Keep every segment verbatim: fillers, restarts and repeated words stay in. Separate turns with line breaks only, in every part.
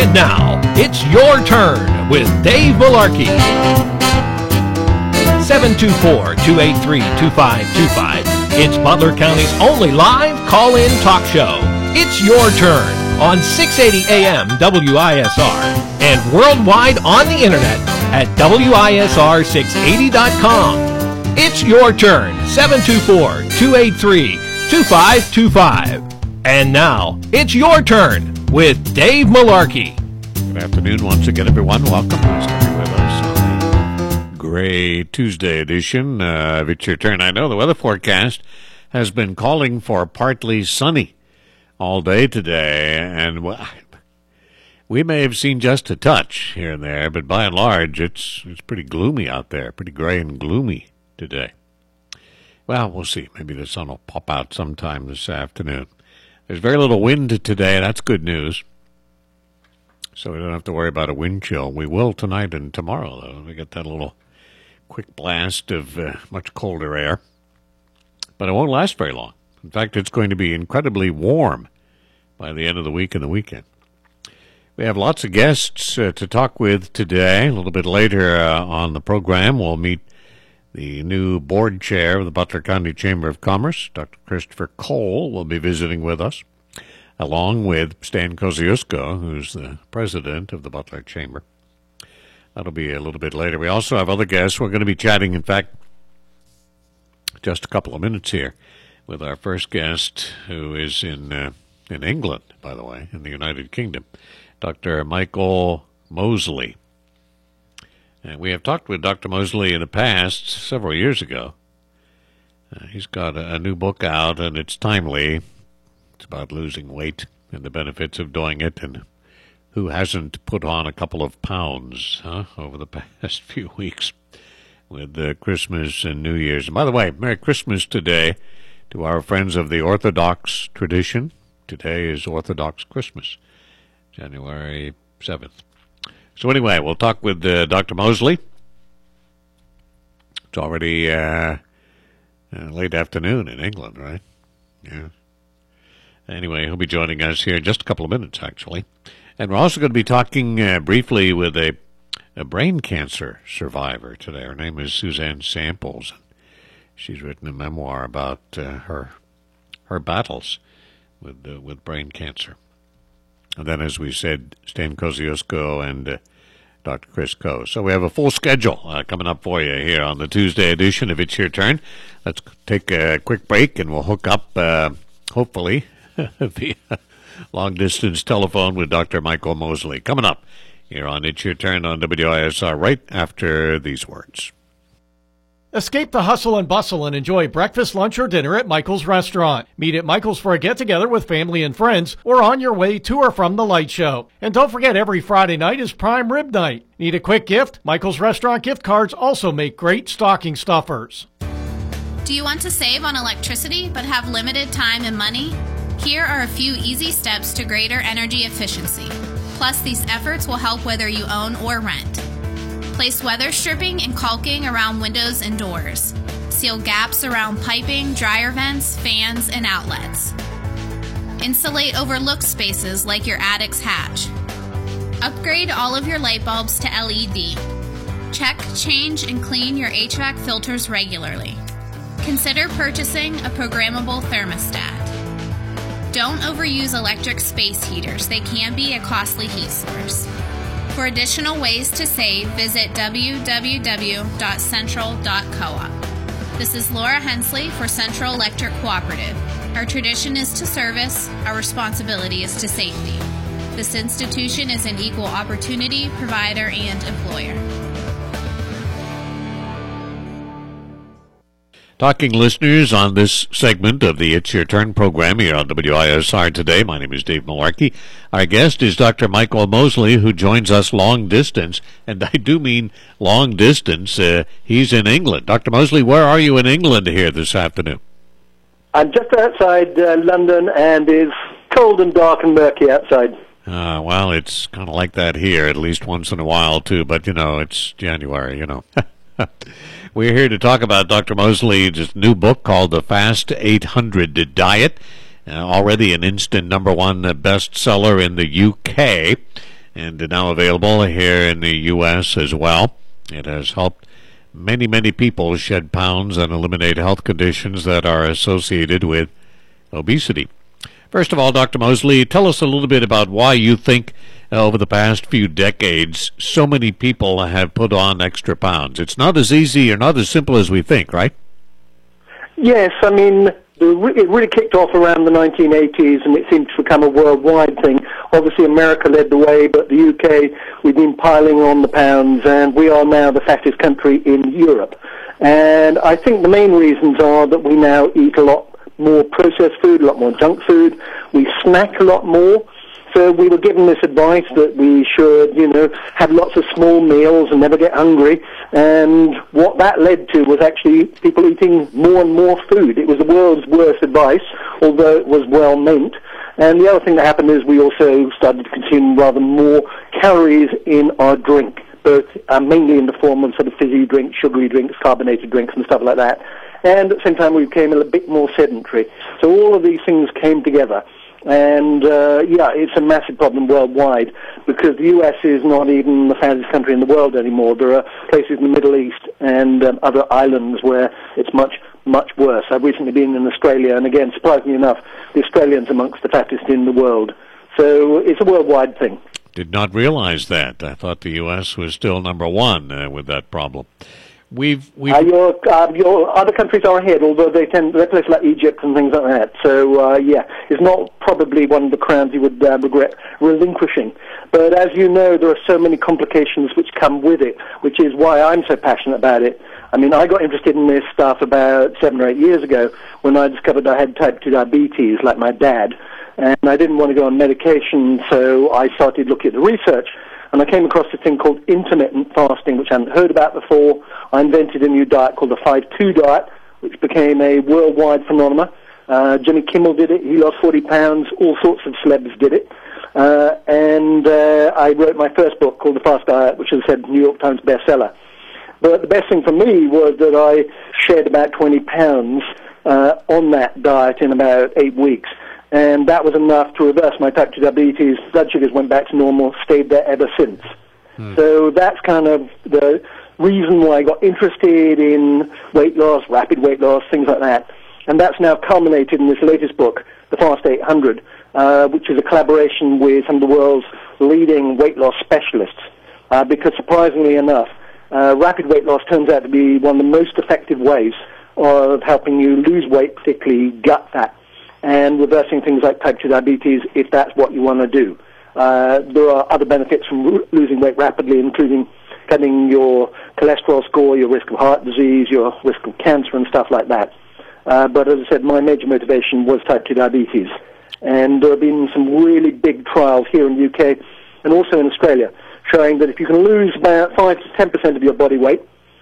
And now, it's your turn with Dave Malarkey. seven two four, two eight three, two five two five. It's Butler County's only live call-in talk show. It's your turn on six eighty A M W I S R and worldwide on the internet at W I S R six eighty dot com. It's your turn, seven two four, two eight three, two five two five. And now, it's your turn with Dave Malarkey.
Good afternoon once again, everyone. Welcome. Nice to be with us on the Gray Tuesday edition uh, of It's Your Turn. I know the weather forecast has been calling for partly sunny all day today, and well, we may have seen just a touch here and there, but by and large, it's it's pretty gloomy out there, pretty gray and gloomy today. Well, we'll see. Maybe the sun will pop out sometime this afternoon. There's very little wind today. That's good news. So we don't have to worry about a wind chill. We will tonight and tomorrow, though. We get that little quick blast of uh, much colder air. But it won't last very long. In fact, it's going to be incredibly warm by the end of the week and the weekend. We have lots of guests uh, to talk with today. A little bit later uh, on the program, we'll meet the new board chair of the Butler County Chamber of Commerce, Doctor Christopher Cole, will be visiting with us, along with Stan Kosciuszko, who's the president of the Butler Chamber. That'll be a little bit later. We also have other guests. We're going to be chatting, in fact, just a couple of minutes here with our first guest, who is in uh, in England, by the way, in the United Kingdom, Doctor Michael Mosley. And we have talked with Doctor Mosley in the past, several years ago. Uh, he's got a, a new book out, and it's timely. It's about losing weight and the benefits of doing it, and who hasn't put on a couple of pounds huh, over the past few weeks with uh, Christmas and New Year's. And by the way, Merry Christmas today to our friends of the Orthodox tradition. Today is Orthodox Christmas, January seventh. So anyway, we'll talk with uh, Doctor Mosley. It's already uh, uh, late afternoon in England, right? Yeah. Anyway, he'll be joining us here in just a couple of minutes, actually. And we're also going to be talking uh, briefly with a, a brain cancer survivor today. Her name is Suzanne Samples. She's written a memoir about uh, her her battles with uh, with brain cancer. And then, as we said, Stan Kosciuszko and uh, Doctor Chris Coe. So we have a full schedule uh, coming up for you here on the Tuesday edition of It's Your Turn. Let's take a quick break, and we'll hook up, uh, hopefully, via long-distance telephone with Doctor Michael Mosley. Coming up here on It's Your Turn on W I S R right after these words.
Escape the hustle and bustle and enjoy breakfast, lunch, or dinner at Michael's Restaurant. Meet at Michael's for a get-together with family and friends or on your way to or from the light show. And don't forget, every Friday night is prime rib night. Need a quick gift? Michael's Restaurant gift cards also make great stocking stuffers.
Do you want to save on electricity but have limited time and money? Here are a few easy steps to greater energy efficiency. Plus, these efforts will help whether you own or rent. Place weather stripping and caulking around windows and doors. Seal gaps around piping, dryer vents, fans, and outlets. Insulate overlooked spaces like your attic's hatch. Upgrade all of your light bulbs to L E D. Check, change, and clean your H V A C filters regularly. Consider purchasing a programmable thermostat. Don't overuse electric space heaters. They can be a costly heat source. For additional ways to save, visit w w w dot central dot coop. This is Laura Hensley for Central Electric Cooperative. Our tradition is to service, our responsibility is to safety. This institution is an equal opportunity provider and employer.
Talking listeners on this segment of the It's Your Turn program here on W I S R today. My name is Dave Malarkey. Our guest is Doctor Michael Mosley, who joins us long distance, and I do mean long distance. Uh, he's in England. Doctor Mosley, where are you in England here this afternoon?
I'm just outside uh, London, and it's cold and dark and murky outside.
Uh, well, it's kind of like that here, at least once in a while, too, but, you know, it's January, you know. We're here to talk about Doctor Mosley's new book called The Fast eight hundred Diet, uh, already an instant number one bestseller in the U K. and now available here in the U S as well. It has helped many, many people shed pounds and eliminate health conditions that are associated with obesity. First of all, Doctor Mosley, tell us a little bit about why you think uh, over the past few decades so many people have put on extra pounds. It's not as easy or not as simple as we think, right?
Yes, I mean, the, it really kicked off around the nineteen eighties, and it seemed to become a worldwide thing. Obviously, America led the way, but the U K, we've been piling on the pounds, and we are now the fattest country in Europe. And I think the main reasons are that we now eat a lot more processed food, a lot more junk food. We snack a lot more. So we were given this advice that we should, you know, have lots of small meals and never get hungry. And what that led to was actually people eating more and more food. It was the world's worst advice, although it was well meant. And the other thing that happened is we also started to consume rather more calories in our drink, both uh, mainly in the form of sort of fizzy drinks, sugary drinks, carbonated drinks and stuff like that. And at the same time we became a bit more sedentary. So all of these things came together. And, uh, yeah, it's a massive problem worldwide because the U S is not even the fattest country in the world anymore. There are places in the Middle East and um, other islands where it's much, much worse. I've recently been in Australia, and again, surprisingly enough, the Australians amongst the fattest in the world. So it's a worldwide thing.
Did not realize that. I thought the U S was still number one uh, with that problem. We've, we've
uh, your, uh, your other countries are ahead, although they tend, they're places like Egypt and things like that. So, uh, yeah, it's not probably one of the crowns you would uh, regret relinquishing. But as you know, there are so many complications which come with it, which is why I'm so passionate about it. I mean, I got interested in this stuff about seven or eight years ago when I discovered I had type two diabetes, like my dad, and I didn't want to go on medication, so I started looking at the research. And I came across this thing called intermittent fasting, which I hadn't heard about before. I invented a new diet called the five two diet, which became a worldwide phenomenon. Uh, Jimmy Kimmel did it. He lost forty pounds. All sorts of celebs did it. Uh, and uh, I wrote my first book called The Fast Diet, which, as I said, New York Times bestseller. But the best thing for me was that I shed about twenty pounds uh, on that diet in about eight weeks. And that was enough to reverse my type two diabetes. Blood sugars went back to normal, stayed there ever since. Hmm. So that's kind of the reason why I got interested in weight loss, rapid weight loss, things like that. And that's now culminated in this latest book, The Fast eight hundred, uh, which is a collaboration with some of the world's leading weight loss specialists. Uh, because surprisingly enough, uh, rapid weight loss turns out to be one of the most effective ways of helping you lose weight, particularly gut fat, and reversing things like type two diabetes if that's what you want to do. Uh, there are other benefits from lo- losing weight rapidly, including cutting your cholesterol score, your risk of heart disease, your risk of cancer and stuff like that. Uh, but as I said, my major motivation was type two diabetes. And there have been some really big trials here in the U K and also in Australia showing that if you can lose about five to ten percent of your body weight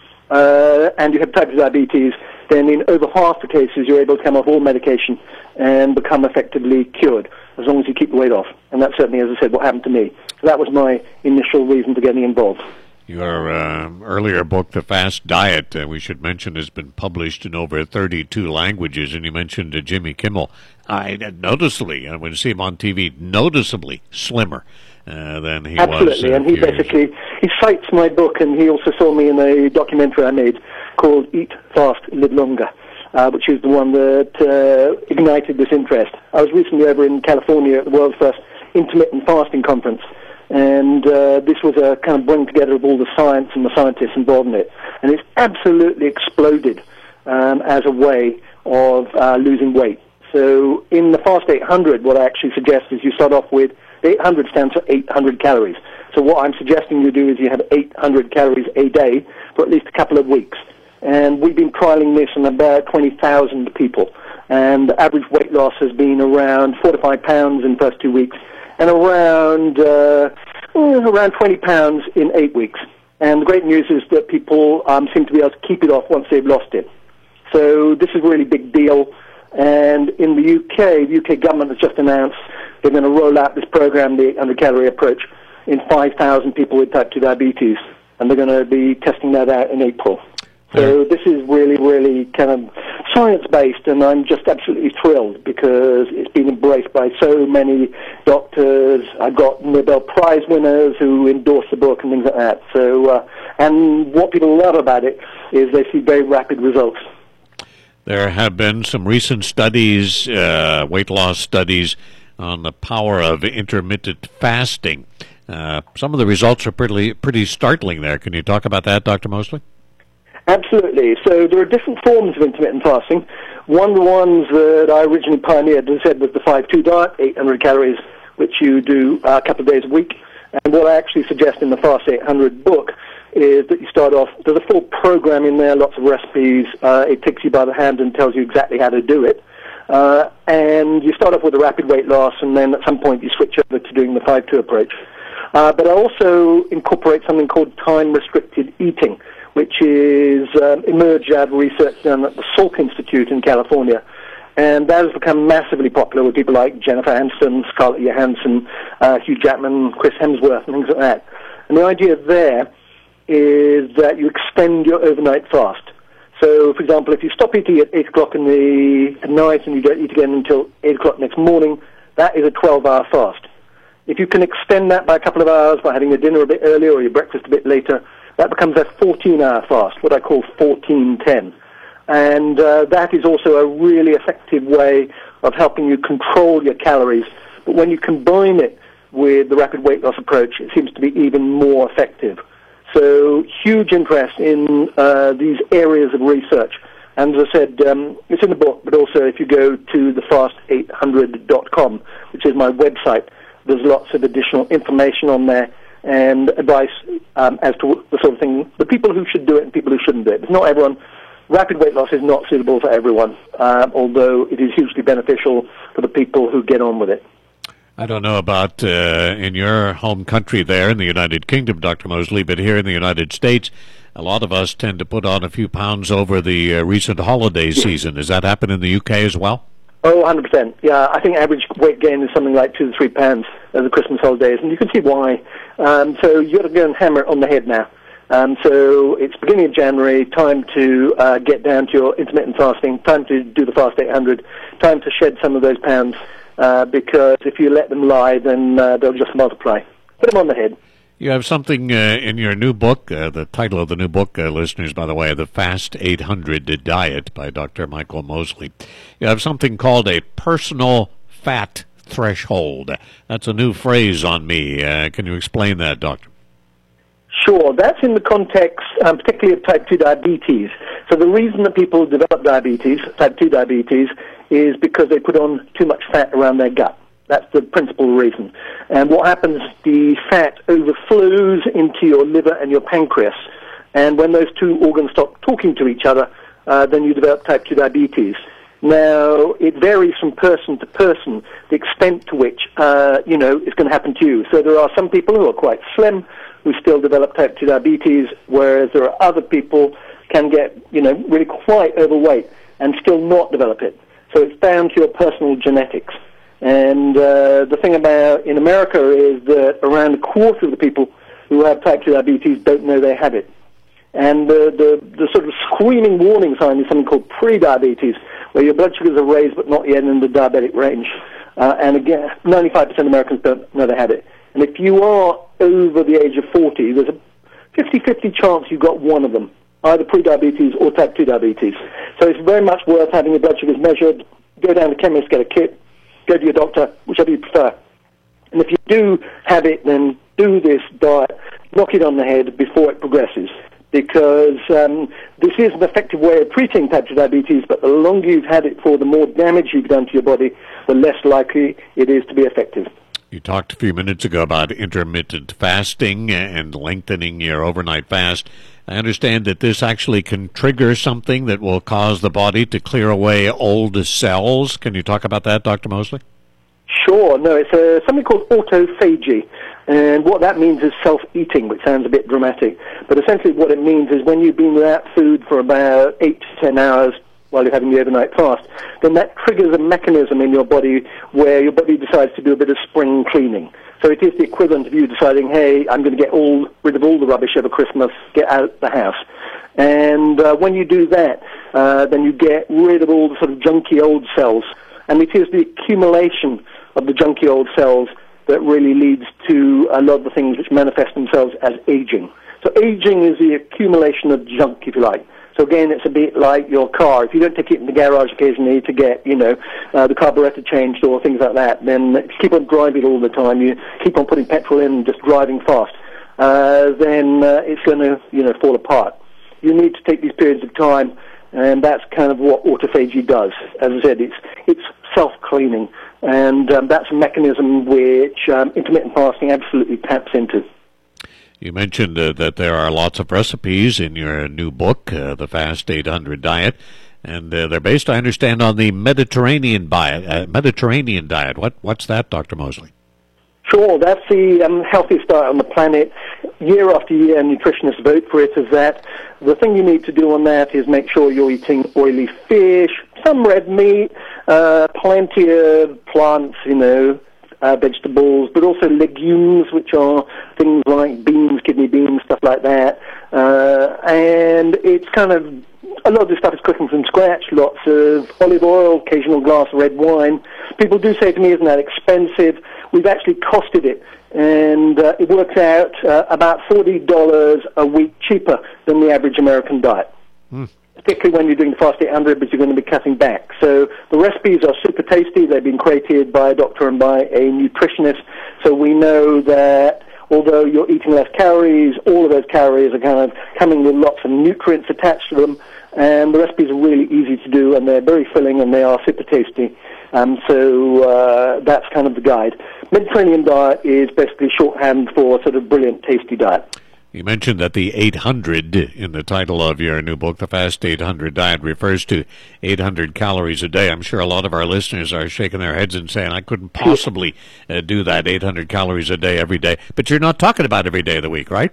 uh, and you have type two diabetes, then in over half the cases you're able to come off all medication and become effectively cured, as long as you keep the weight off. And that's certainly, as I said, what happened to me. So that was my initial reason for getting involved.
Your uh, earlier book, The Fast Diet, uh, we should mention, has been published in over thirty-two languages, and you mentioned uh, Jimmy Kimmel. I uh, noticeably, I would see him on T V, noticeably slimmer uh, than he
Absolutely.
was.
Absolutely, and he basically, he cites my book, and he also saw me in a documentary I made called Eat Fast, Live Longer, uh, which is the one that uh, ignited this interest. I was recently over in California at the world's first intermittent fasting conference, and uh, this was a kind of bring together of all the science and the scientists involved in it. And it's absolutely exploded um, as a way of uh, losing weight. So in the Fast eight hundred, what I actually suggest is you start off with, eight hundred stands for eight hundred calories. So what I'm suggesting you do is you have eight hundred calories a day for at least a couple of weeks. And we've been trialing this on about twenty thousand people. And the average weight loss has been around four to five pounds in the first two weeks, and around uh, around twenty pounds in eight weeks. And the great news is that people um, seem to be able to keep it off once they've lost it. So this is a really big deal. And in the U K, the U K government has just announced they're going to roll out this program, the eight hundred calorie approach, in five thousand people with type two diabetes. And they're going to be testing that out in April. So this is really, really kind of science-based, and I'm just absolutely thrilled because it's been embraced by so many doctors. I've got Nobel Prize winners who endorse the book and things like that. So, uh, and what people love about it is they see very rapid results.
There have been some recent studies, uh, weight loss studies, on the power of intermittent fasting. Uh, some of the results are pretty, pretty startling there. Can you talk about that, Doctor Mosley?
Absolutely. So there are different forms of intermittent fasting. One of the ones that I originally pioneered, as I said, was the five two diet, eight hundred calories, which you do uh, a couple of days a week. And what I actually suggest in the Fast eight hundred book is that you start off, there's a full program in there, lots of recipes. Uh, it takes you by the hand and tells you exactly how to do it. Uh, and you start off with a rapid weight loss, and then at some point you switch over to doing the five two approach. Uh, but I also incorporate something called time-restricted eating, which is um, emerged out of research done at the Salk Institute in California. And that has become massively popular with people like Jennifer Aniston, Scarlett Johansson, uh, Hugh Jackman, Chris Hemsworth, and things like that. And the idea there is that you extend your overnight fast. So, for example, if you stop eating at eight o'clock in the at night and you don't eat again until eight o'clock next morning, that is a twelve-hour fast. If you can extend that by a couple of hours by having your dinner a bit earlier or your breakfast a bit later, that becomes a fourteen-hour fast, what I call fourteen ten. And uh, that is also a really effective way of helping you control your calories. But when you combine it with the rapid weight loss approach, it seems to be even more effective. So huge interest in uh, these areas of research. And as I said, um, it's in the book, but also if you go to the fast eight hundred dot com, which is my website, there's lots of additional information on there and advice um, as to the sort of thing, the people who should do it and people who shouldn't do it. It's not everyone. Rapid weight loss is not suitable for everyone, uh, although it is hugely beneficial for the people who get on with it.
I don't know about uh, in your home country there in the United Kingdom, Doctor Mosley, but here in the United States, a lot of us tend to put on a few pounds over the uh, recent holiday season. Does that happen in the U K as well?
Oh, one hundred percent. Yeah, I think average weight gain is something like two to three pounds over the Christmas holidays, and you can see why. Um, so you've got to go and hammer it on the head now. Um, so it's beginning of January, time to uh, get down to your intermittent fasting, time to do the Fast eight hundred, time to shed some of those pounds, uh, because if you let them lie, then uh, they'll just multiply. Put them on the head.
You have something uh, in your new book, uh, the title of the new book, uh, listeners, by the way, The Fast eight hundred Diet by Doctor Michael Mosley. You have something called a personal fat threshold. That's a new phrase on me. Uh, can you explain that, Doctor?
Sure. That's in the context, um, particularly of type two diabetes. So the reason that people develop diabetes, type two diabetes, is because they put on too much fat around their gut. That's the principal reason. And what happens, the fat overflows into your liver and your pancreas. And when those two organs stop talking to each other, uh, then you develop type two diabetes. Now, it varies from person to person, the extent to which, uh, you know, it's going to happen to you. So there are some people who are quite slim who still develop type two diabetes, whereas there are other people can get, you know, really quite overweight and still not develop it. So it's down to your personal genetics. And uh, the thing about in America is that around a quarter of the people who have type two diabetes don't know they have it. And the, the, the sort of screaming warning sign is something called pre-diabetes, where your blood sugars are raised but not yet in the diabetic range. Uh, and again, ninety-five percent of Americans don't know they have it. And if you are over the age of forty, there's a fifty-fifty chance you've got one of them, either pre-diabetes or type two diabetes. So it's very much worth having your blood sugars measured, go down to the chemist, get a kit, go to your doctor, whichever you prefer. And if you do have it, then do this diet, knock it on the head before it progresses. Because um, this is an effective way of treating type two diabetes, but the longer you've had it for, the more damage you've done to your body, the less likely it is to be effective.
You talked a few minutes ago about intermittent fasting and lengthening your overnight fast. I understand that this actually can trigger something that will cause the body to clear away old cells. Can you talk about that, Doctor Mosley?
Sure. No, it's uh, something called autophagy. And what that means is self-eating, which sounds a bit dramatic. But essentially what it means is when you've been without food for about eight to ten hours, while you're having the overnight fast, then that triggers a mechanism in your body where your body decides to do a bit of spring cleaning. So it is the equivalent of you deciding, hey, I'm going to get all rid of all the rubbish over Christmas, get out the house. And uh, when you do that, uh, then you get rid of all the sort of junky old cells. And it is the accumulation of the junky old cells that really leads to a lot of the things which manifest themselves as aging. So aging is the accumulation of junk, if you like. So again, it's a bit like your car. If you don't take it in the garage occasionally to get, you know, uh, the carburetor changed or things like that, then if you keep on driving all the time, you keep on putting petrol in and just driving fast, uh, then uh, it's going to, you know, fall apart. You need to take these periods of time, and that's kind of what autophagy does. As I said, it's it's self-cleaning, and um, that's a mechanism which um, intermittent fasting absolutely taps into.
You mentioned uh, that there are lots of recipes in your new book, uh, The Fast eight hundred Diet, and uh, they're based, I understand, on the Mediterranean diet. Uh, Mediterranean diet. What what's that, Doctor Mosley?
Sure, that's the um, healthiest diet on the planet. Year after year, nutritionists vote for it as that. The thing you need to do on that is make sure you're eating oily fish, some red meat, uh, plenty of plants, you know, uh, vegetables, but also legumes, which are things like beans, kidney beans, stuff like that. Uh, and it's kind of, a lot of this stuff is cooking from scratch, lots of olive oil, occasional glass of red wine. People do say to me, isn't that expensive? We've actually costed it, and uh, it works out uh, about forty dollars a week cheaper than the average American diet, mm. particularly when you're doing the Fast eight hundred, but you're going to be cutting back. So the recipes are super tasty. They've been created by a doctor and by a nutritionist, so we know that although you're eating less calories, all of those calories are kind of coming with lots of nutrients attached to them, and the recipes are really easy to do, and they're very filling, and they are super tasty. Um, so uh, that's kind of the guide. Mediterranean diet is basically shorthand for sort of brilliant, tasty diet.
You mentioned that the eight hundred in the title of your new book, The Fast eight hundred Diet, refers to eight hundred calories a day. I'm sure a lot of our listeners are shaking their heads and saying, I couldn't possibly uh, do that, eight hundred calories a day every day. But you're not talking about every day of the week, right?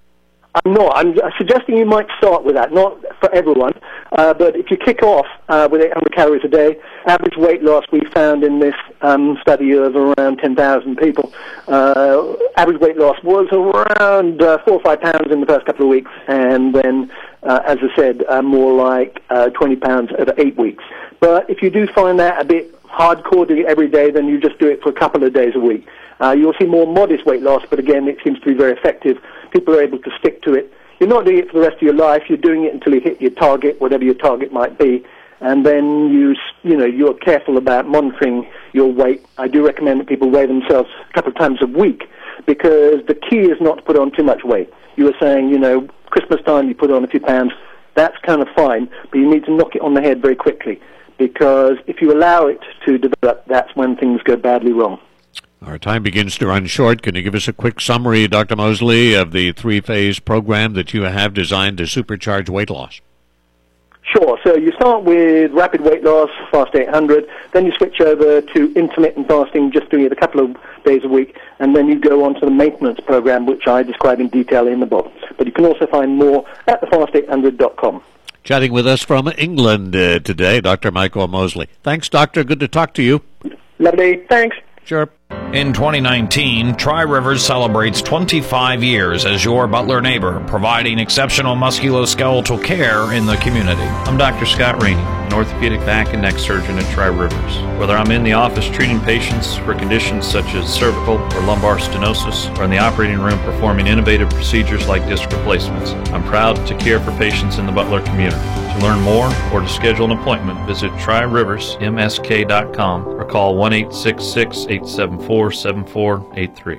I'm not. I'm suggesting you might start with that, not for everyone, uh, but if you kick off uh, with eight hundred calories a day, average weight loss we found in this um, study of around ten thousand people, uh, average weight loss was around uh, four or five pounds in the first couple of weeks, and then, uh, as I said, uh, more like uh, twenty pounds over eight weeks. But if you do find that a bit hardcore to do it every day, then you just do it for a couple of days a week. Uh, you'll see more modest weight loss, but again, it seems to be very effective. People are able to stick to it. You're not doing it for the rest of your life. You're doing it until you hit your target, whatever your target might be. And then you, you know, you're careful about monitoring your weight. I do recommend that people weigh themselves a couple of times a week, because the key is not to put on too much weight. You were saying, you know, Christmas time you put on a few pounds. That's kind of fine, but you need to knock it on the head very quickly, because if you allow it to develop, that's when things go badly wrong.
Our time begins to run short. Can you give us a quick summary, Doctor Mosley, of the three-phase program that you have designed to supercharge weight loss?
Sure. So you start with rapid weight loss, Fast eight hundred, then you switch over to intermittent fasting, just doing it a couple of days a week, and then you go on to the maintenance program, which I describe in detail in the book. But you can also find more at the fast eight hundred dot com.
Chatting with us from England uh, today, Doctor Michael Mosley. Thanks, Doctor. Good to talk to you.
Lovely. Thanks.
Sure.
In twenty nineteen, Tri-Rivers celebrates twenty-five years as your Butler neighbor, providing exceptional musculoskeletal care in the community.
I'm Doctor Scott Rainey, an orthopedic back and neck surgeon at Tri-Rivers. Whether I'm in the office treating patients for conditions such as cervical or lumbar stenosis, or in the operating room performing innovative procedures like disc replacements, I'm proud to care for patients in the Butler community. To learn more or to schedule an appointment, visit tri rivers m s k dot com or call one eight six six, eight seven four, seven four eight three.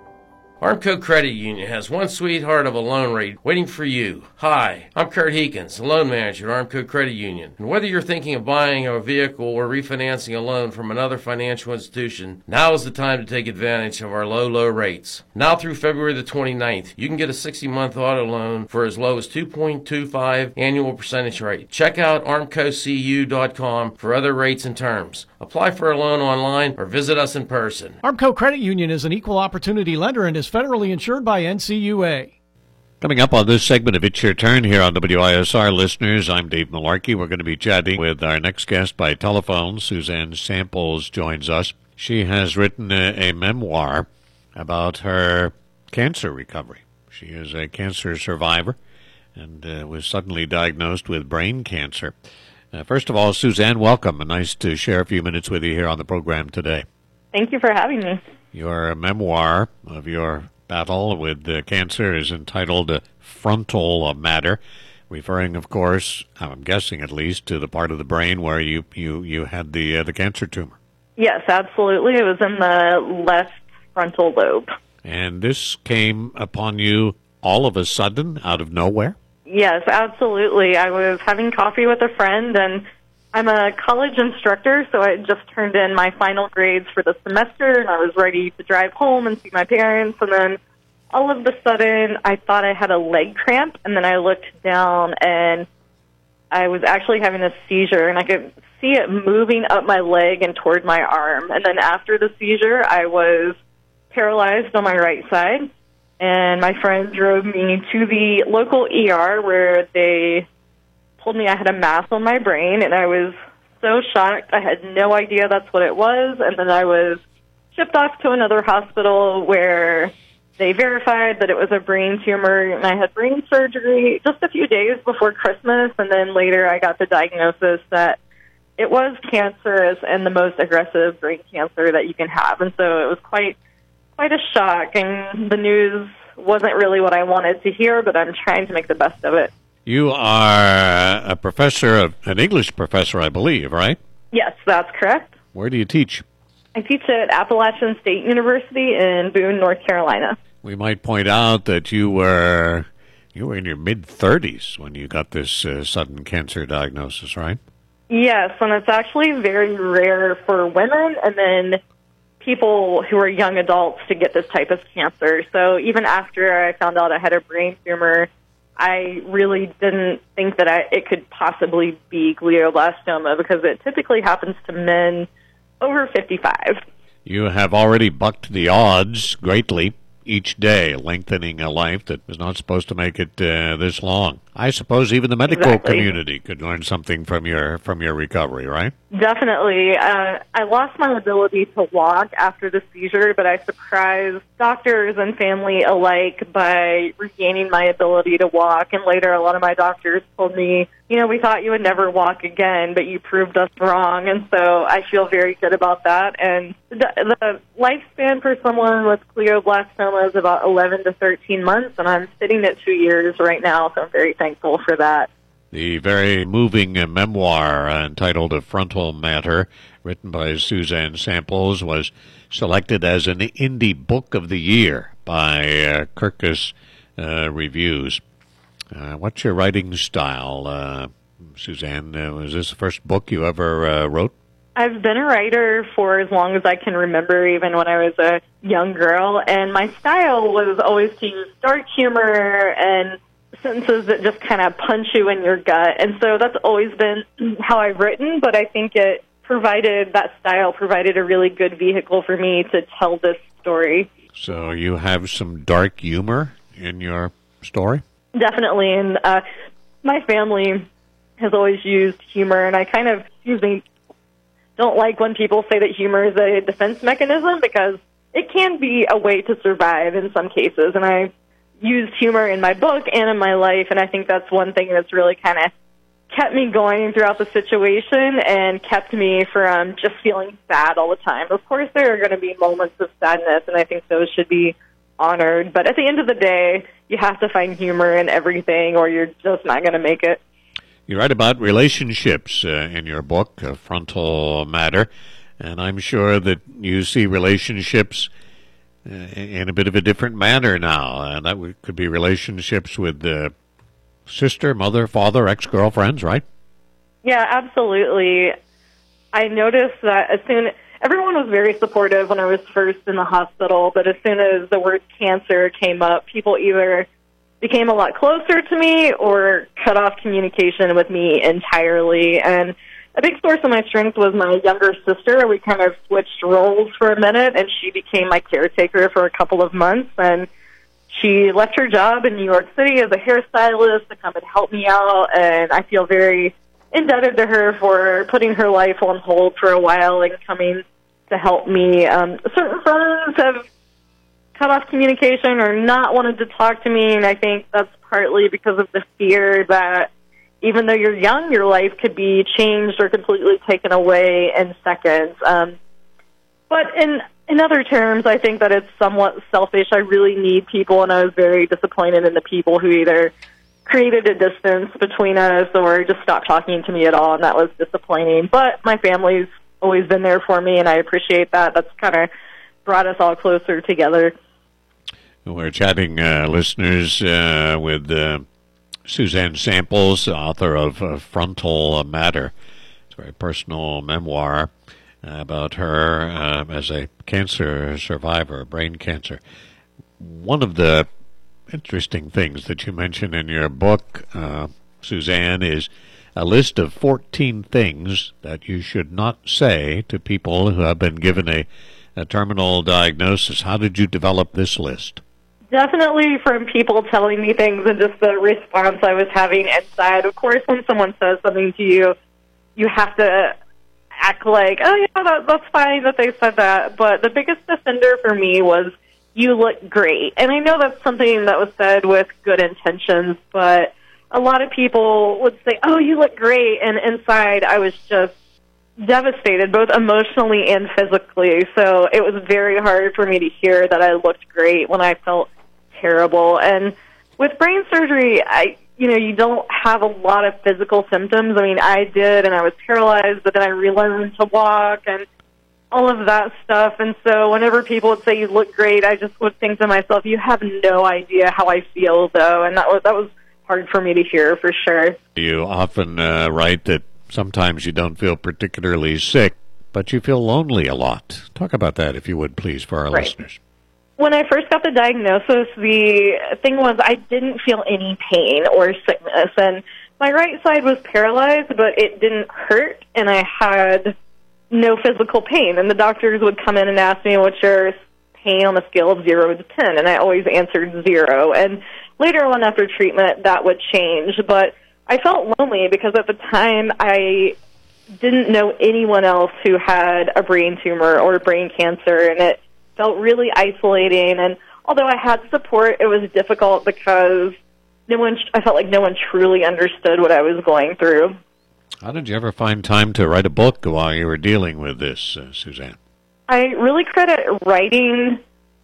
Armco Credit Union has one sweetheart of a loan rate waiting for you. Hi, I'm Kurt Heekins, the loan manager at Armco Credit Union. And whether you're thinking of buying a vehicle or refinancing a loan from another financial institution, now is the time to take advantage of our low, low rates. Now through February the twenty-ninth, you can get a sixty-month auto loan for as low as two point two five annual percentage rate. Check out armco c u dot com for other rates and terms. Apply for a loan online or visit us in person.
Armco Credit Union is an equal opportunity lender and is federally insured by N C U A.
Coming up on this segment of It's Your Turn here on W I S R, listeners, I'm Dave Malarkey. We're going to be chatting with our next guest by telephone. Suzanne Samples joins us. She has written a, a memoir about her cancer recovery. She is a cancer survivor and uh, was suddenly diagnosed with brain cancer. Uh, first of all, Suzanne, welcome. Nice to share a few minutes with you here on the program today.
Thank you for having me.
Your memoir of your battle with uh, cancer is entitled uh, Frontal Matter, referring, of course, I'm guessing at least, to the part of the brain where you, you, you had the uh, the cancer tumor.
Yes, absolutely. It was in the left frontal lobe.
And this came upon you all of a sudden, out of nowhere?
Yes, absolutely. I was having coffee with a friend, and I'm a college instructor, so I just turned in my final grades for the semester, and I was ready to drive home and see my parents, and then all of a sudden, I thought I had a leg cramp, and then I looked down, and I was actually having a seizure, and I could see it moving up my leg and toward my arm. And then after the seizure, I was paralyzed on my right side, and my friend drove me to the local E R where they told me I had a mass on my brain, and I was so shocked. I had no idea that's what it was, and then I was shipped off to another hospital where they verified that it was a brain tumor, and I had brain surgery just a few days before Christmas, and then later I got the diagnosis that it was cancerous and the most aggressive brain cancer that you can have. And so it was quite quite a shock, and the news wasn't really what I wanted to hear, but I'm trying to make the best of it.
You are a professor, of an English professor, I believe, right?
Yes, that's correct.
Where do you teach?
I teach at Appalachian State University in Boone, North Carolina.
We might point out that you were you were in your mid-thirties when you got this uh, sudden cancer diagnosis, right?
Yes, and it's actually very rare for women and then people who are young adults to get this type of cancer. So even after I found out I had a brain tumor, I really didn't think that I, it could possibly be glioblastoma because it typically happens to men over fifty-five.
You have already bucked the odds greatly each day, lengthening a life that was not supposed to make it uh, this long. I suppose even the medical
Exactly.
community could learn something from your from your recovery, right?
Definitely. Uh, I lost my ability to walk after the seizure, but I surprised doctors and family alike by regaining my ability to walk. And later, a lot of my doctors told me, you know, we thought you would never walk again, but you proved us wrong. And so I feel very good about that. And the, the lifespan for someone with glioblastoma is about eleven to thirteen months, and I'm sitting at two years right now, so I'm very thankful for that.
The very moving uh, memoir uh, entitled A Frontal Matter, written by Suzanne Samples, was selected as an Indie Book of the Year by uh, Kirkus uh, Reviews. Uh, what's your writing style, uh, Suzanne? Uh, was this the first book you ever uh, wrote?
I've been a writer for as long as I can remember, even when I was a young girl, and my style was always to use dark humor and sentences that just kind of punch you in your gut. And so that's always been how I've written, but I think it provided, that style provided a really good vehicle for me to tell this story.
So you have some dark humor in your story?
Definitely, and uh, my family has always used humor, and I kind of, excuse me, don't like when people say that humor is a defense mechanism because it can be a way to survive in some cases, and I used humor in my book and in my life, and I think that's one thing that's really kind of kept me going throughout the situation and kept me from just feeling sad all the time. Of course, there are going to be moments of sadness, and I think those should be honored, but at the end of the day, you have to find humor in everything or you're just not going to make it.
You write about relationships uh, in your book, uh, Frontal Matter, and I'm sure that you see relationships uh, in a bit of a different manner now. And that w- could be relationships with uh, sister, mother, father, ex-girlfriends, right?
Yeah, absolutely. I noticed that as soon everyone was very supportive when I was first in the hospital, but as soon as the word cancer came up, people either became a lot closer to me or cut off communication with me entirely. And a big source of my strength was my younger sister. We kind of switched roles for a minute, and she became my caretaker for a couple of months. And she left her job in New York City as a hairstylist to come and help me out, and I feel very indebted to her for putting her life on hold for a while and coming to help me. Um, certain friends have cut off communication or not wanted to talk to me, and I think that's partly because of the fear that even though you're young, your life could be changed or completely taken away in seconds. Um, but in in other terms, I think that it's somewhat selfish. I really need people, and I was very disappointed in the people who either created a distance between us or just stopped talking to me at all, and that was disappointing. But my family's always been there for me, and I appreciate that. That's kind of brought us all closer together.
We're chatting, uh, listeners, uh, with uh, Suzanne Samples, author of uh, Frontal Matter. It's a very personal memoir about her uh, as a cancer survivor, brain cancer. One of the interesting things that you mention in your book, uh, Suzanne, is a list of fourteen things that you should not say to people who have been given a, a terminal diagnosis. How did you develop this list?
Definitely from people telling me things and just the response I was having inside. Of course, when someone says something to you, you have to act like, oh, yeah, that, that's fine that they said that. But the biggest offender for me was, you look great. And I know that's something that was said with good intentions, but a lot of people would say, oh, you look great. And inside, I was just devastated, both emotionally and physically. So it was very hard for me to hear that I looked great when I felt terrible. And with brain surgery, I, you know, you don't have a lot of physical symptoms. I mean, I did, and I was paralyzed, but then I relearned to walk and all of that stuff. And so whenever people would say you look great, I just would think to myself, you have no idea how I feel, though. And that was that was hard for me to hear, for sure.
You often uh, write that sometimes you don't feel particularly sick, but you feel lonely a lot. Talk about that, if you would, please, for our
right.
listeners.
When I first got the diagnosis, the thing was I didn't feel any pain or sickness. And my right side was paralyzed, but it didn't hurt, and I had no physical pain. And the doctors would come in and ask me, what's your pain on a scale of zero to ten? And I always answered zero. And later on after treatment, that would change. But I felt lonely because at the time I didn't know anyone else who had a brain tumor or brain cancer, and it felt really isolating. And although I had support, it was difficult because no one, I felt like no one truly understood what I was going through.
How did you ever find time to write a book while you were dealing with this, uh, Suzanne?
I really credit writing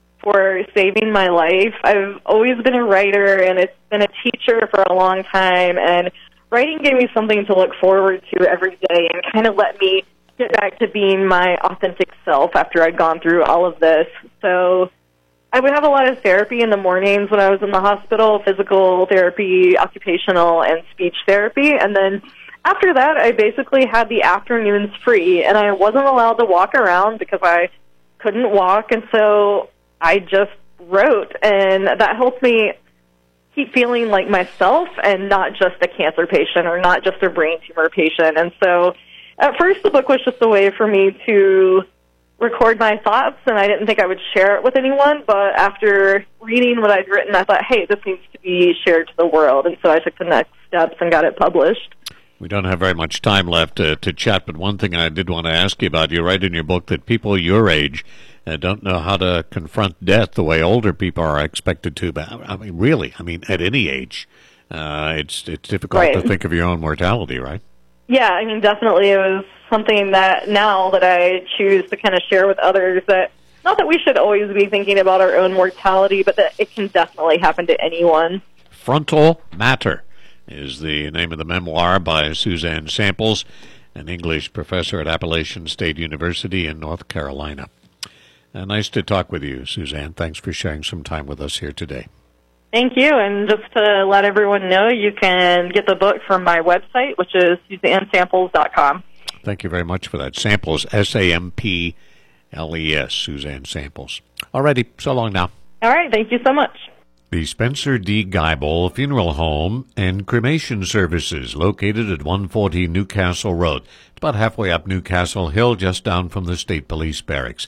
for saving my life. I've always been a writer, and it's been a teacher for a long time, and writing gave me something to look forward to every day and kind of let me get back to being my authentic self after I'd gone through all of this. So I would have a lot of therapy in the mornings when I was in the hospital, physical therapy, occupational, and speech therapy, and then after that, I basically had the afternoons free, and I wasn't allowed to walk around because I couldn't walk, and so I just wrote, and that helped me keep feeling like myself and not just a cancer patient or not just a brain tumor patient. And so at first, the book was just a way for me to record my thoughts, and I didn't think I would share it with anyone, but after reading what I'd written, I thought, hey, this needs to be shared to the world, and so I took the next steps and got it published.
We don't have very much time left uh, to chat, but one thing I did want to ask you about, you write in your book that people your age uh, don't know how to confront death the way older people are expected to. But I mean, really, I mean, at any age, uh, it's it's difficult
right.
to think of your own mortality, right?
Yeah, I mean, definitely it was something that now that I choose to kind of share with others, that not that we should always be thinking about our own mortality, but that it can definitely happen to anyone.
Frontal Matter is the name of the memoir by Suzanne Samples, an English professor at Appalachian State University in North Carolina. Uh, nice to talk with you, Suzanne. Thanks for sharing some time with us here today.
Thank you, and just to let everyone know, you can get the book from my website, which is suzanne samples dot com.
Thank you very much for that. Samples, S A M P L E S, Suzanne Samples. All righty, so long now.
All right, thank you so much.
The Spencer D. Geibel Funeral Home and Cremation Services, located at one forty Newcastle Road. It's about halfway up Newcastle Hill, just down from the State Police Barracks.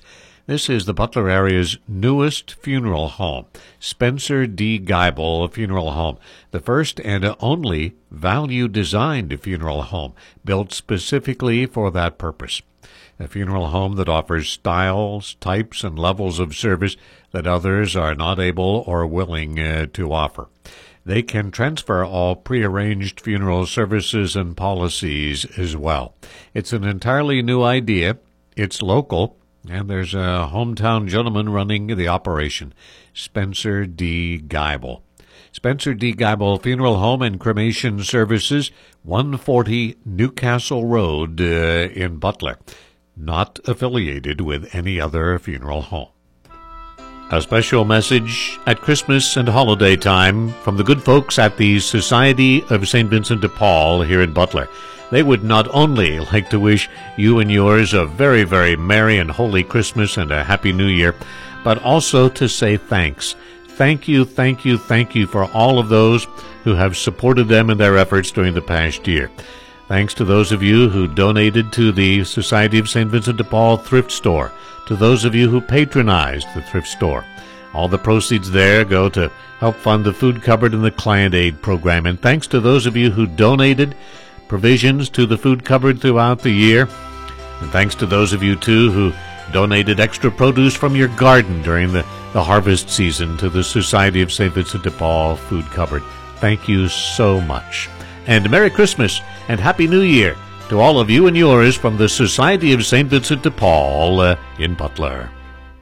This is the Butler area's newest funeral home, Spencer D. Geibel Funeral Home, the first and only value-designed funeral home built specifically for that purpose. A funeral home that offers styles, types, and levels of service that others are not able or willing uh, to offer. They can transfer all prearranged funeral services and policies as well. It's an entirely new idea. It's local, and there's a hometown gentleman running the operation, Spencer D. Geibel. Spencer D. Geibel Funeral Home and Cremation Services, one forty Newcastle Road uh, in Butler. Not affiliated with any other funeral home. A special message at Christmas and holiday time from the good folks at the Society of Saint Vincent de Paul here in Butler. They would not only like to wish you and yours a very, very Merry and Holy Christmas and a Happy New Year, but also to say thanks. Thank you, thank you, thank you for all of those who have supported them in their efforts during the past year. Thanks to those of you who donated to the Society of Saint Vincent de Paul thrift store, to those of you who patronized the thrift store. All the proceeds there go to help fund the food cupboard and the client aid program. And thanks to those of you who donated provisions to the food cupboard throughout the year. And thanks to those of you, too, who donated extra produce from your garden during the, the harvest season to the Society of Saint Vincent de Paul food cupboard. Thank you so much. And Merry Christmas and Happy New Year to all of you and yours from the Society of Saint Vincent de Paul uh, in Butler.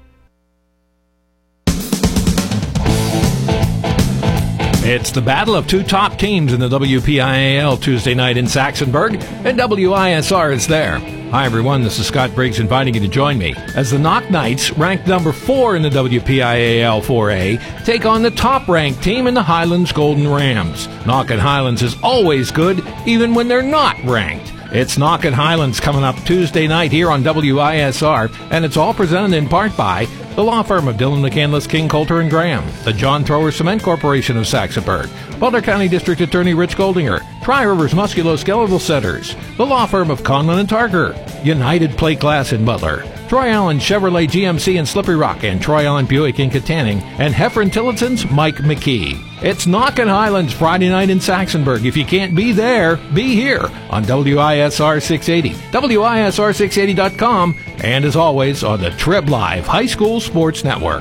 It's the battle of two top teams in the W P I A L Tuesday night in Saxonburg, and W I S R is there. Hi, everyone. This is Scott Briggs inviting you to join me as the Knock Knights, ranked number four in the W P I A L four A, take on the top-ranked team in the Highlands Golden Rams. Knock at Highlands is always good, even when they're not ranked. It's Knock at Highlands coming up Tuesday night here on W I S R, and it's all presented in part by the law firm of Dillon McCandless, King, Coulter, and Graham, the John Thrower Cement Corporation of Saxonburg, Butler County District Attorney Rich Goldinger, Tri-Rivers Musculoskeletal Centers, the law firm of Conlon and Tarker, United Plate Glass in Butler, Troy Allen Chevrolet G M C in Slippery Rock, and Troy Allen Buick in Katanning, and Heffron Tillotson's Mike McKee. It's Knock at Highlands Friday night in Saxonburg. If you can't be there, be here on W I S R six eighty, W I S R six eighty dot com, and as always on the Trib Live High School Sports Network.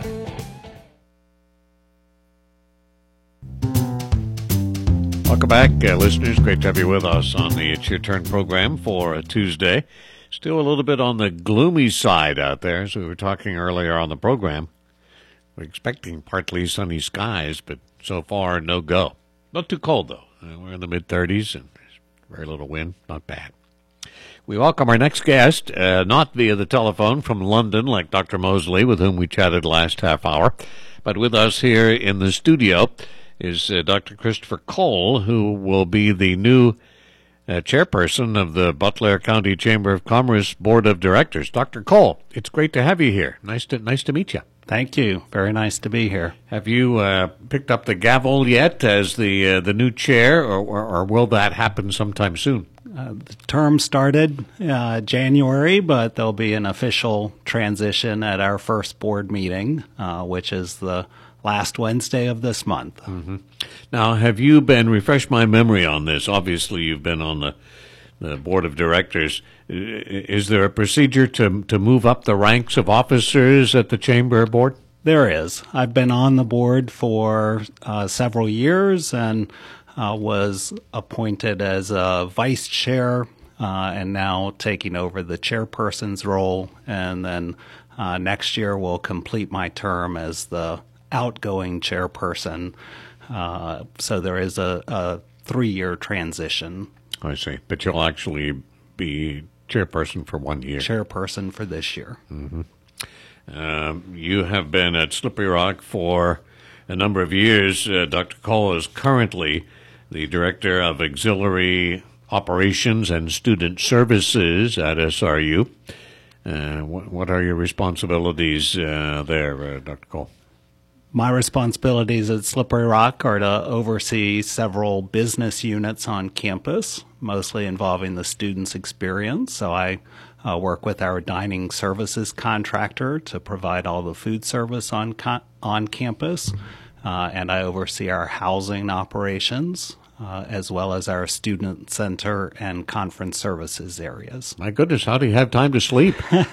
Welcome back, uh, listeners. Great to have you with us on the It's Your Turn program for a Tuesday. Still a little bit on the gloomy side out there, as we were talking earlier on the program. We're expecting partly sunny skies, but so far, no go. Not too cold, though. Uh, we're in the mid-thirties, and there's very little wind. Not bad. We welcome our next guest, uh, not via the telephone from London, like Doctor Mosley, with whom we chatted last half hour, but with us here in the studio is uh, Doctor Christopher Cole, who will be the new uh, chairperson of the Butler County Chamber of Commerce Board of Directors. Doctor Cole, it's great to have you here. Nice to nice to meet you.
Thank you. Very nice to be here.
Have you uh, picked up the gavel yet as the uh, the new chair, or, or, or will that happen sometime soon?
Uh, the term started uh, January, but there'll be an official transition at our first board meeting, uh, which is the last Wednesday of this month.
Mm-hmm. Now, have you been, refresh my memory on this, obviously you've been on the, the board of directors. Is there a procedure to to move up the ranks of officers at the chamber board?
There is. I've been on the board for uh, several years and uh, was appointed as a vice chair uh, and now taking over the chairperson's role. And then uh, next year will complete my term as the outgoing chairperson. Uh, so there is a, a three-year transition.
I see. But you'll actually be chairperson for one year.
Chairperson for this year.
Mm-hmm. Um, you have been at Slippery Rock for a number of years. Uh, Doctor Cole is currently the Director of Auxiliary Operations and Student Services at S R U. Uh, what, what are your responsibilities uh, there, uh, Doctor Cole?
My responsibilities at Slippery Rock are to oversee several business units on campus, mostly involving the students' experience. So I uh, work with our dining services contractor to provide all the food service on co- on campus, uh, and I oversee our housing operations, uh, as well as our student center and conference services areas.
My goodness, how do you have time to sleep?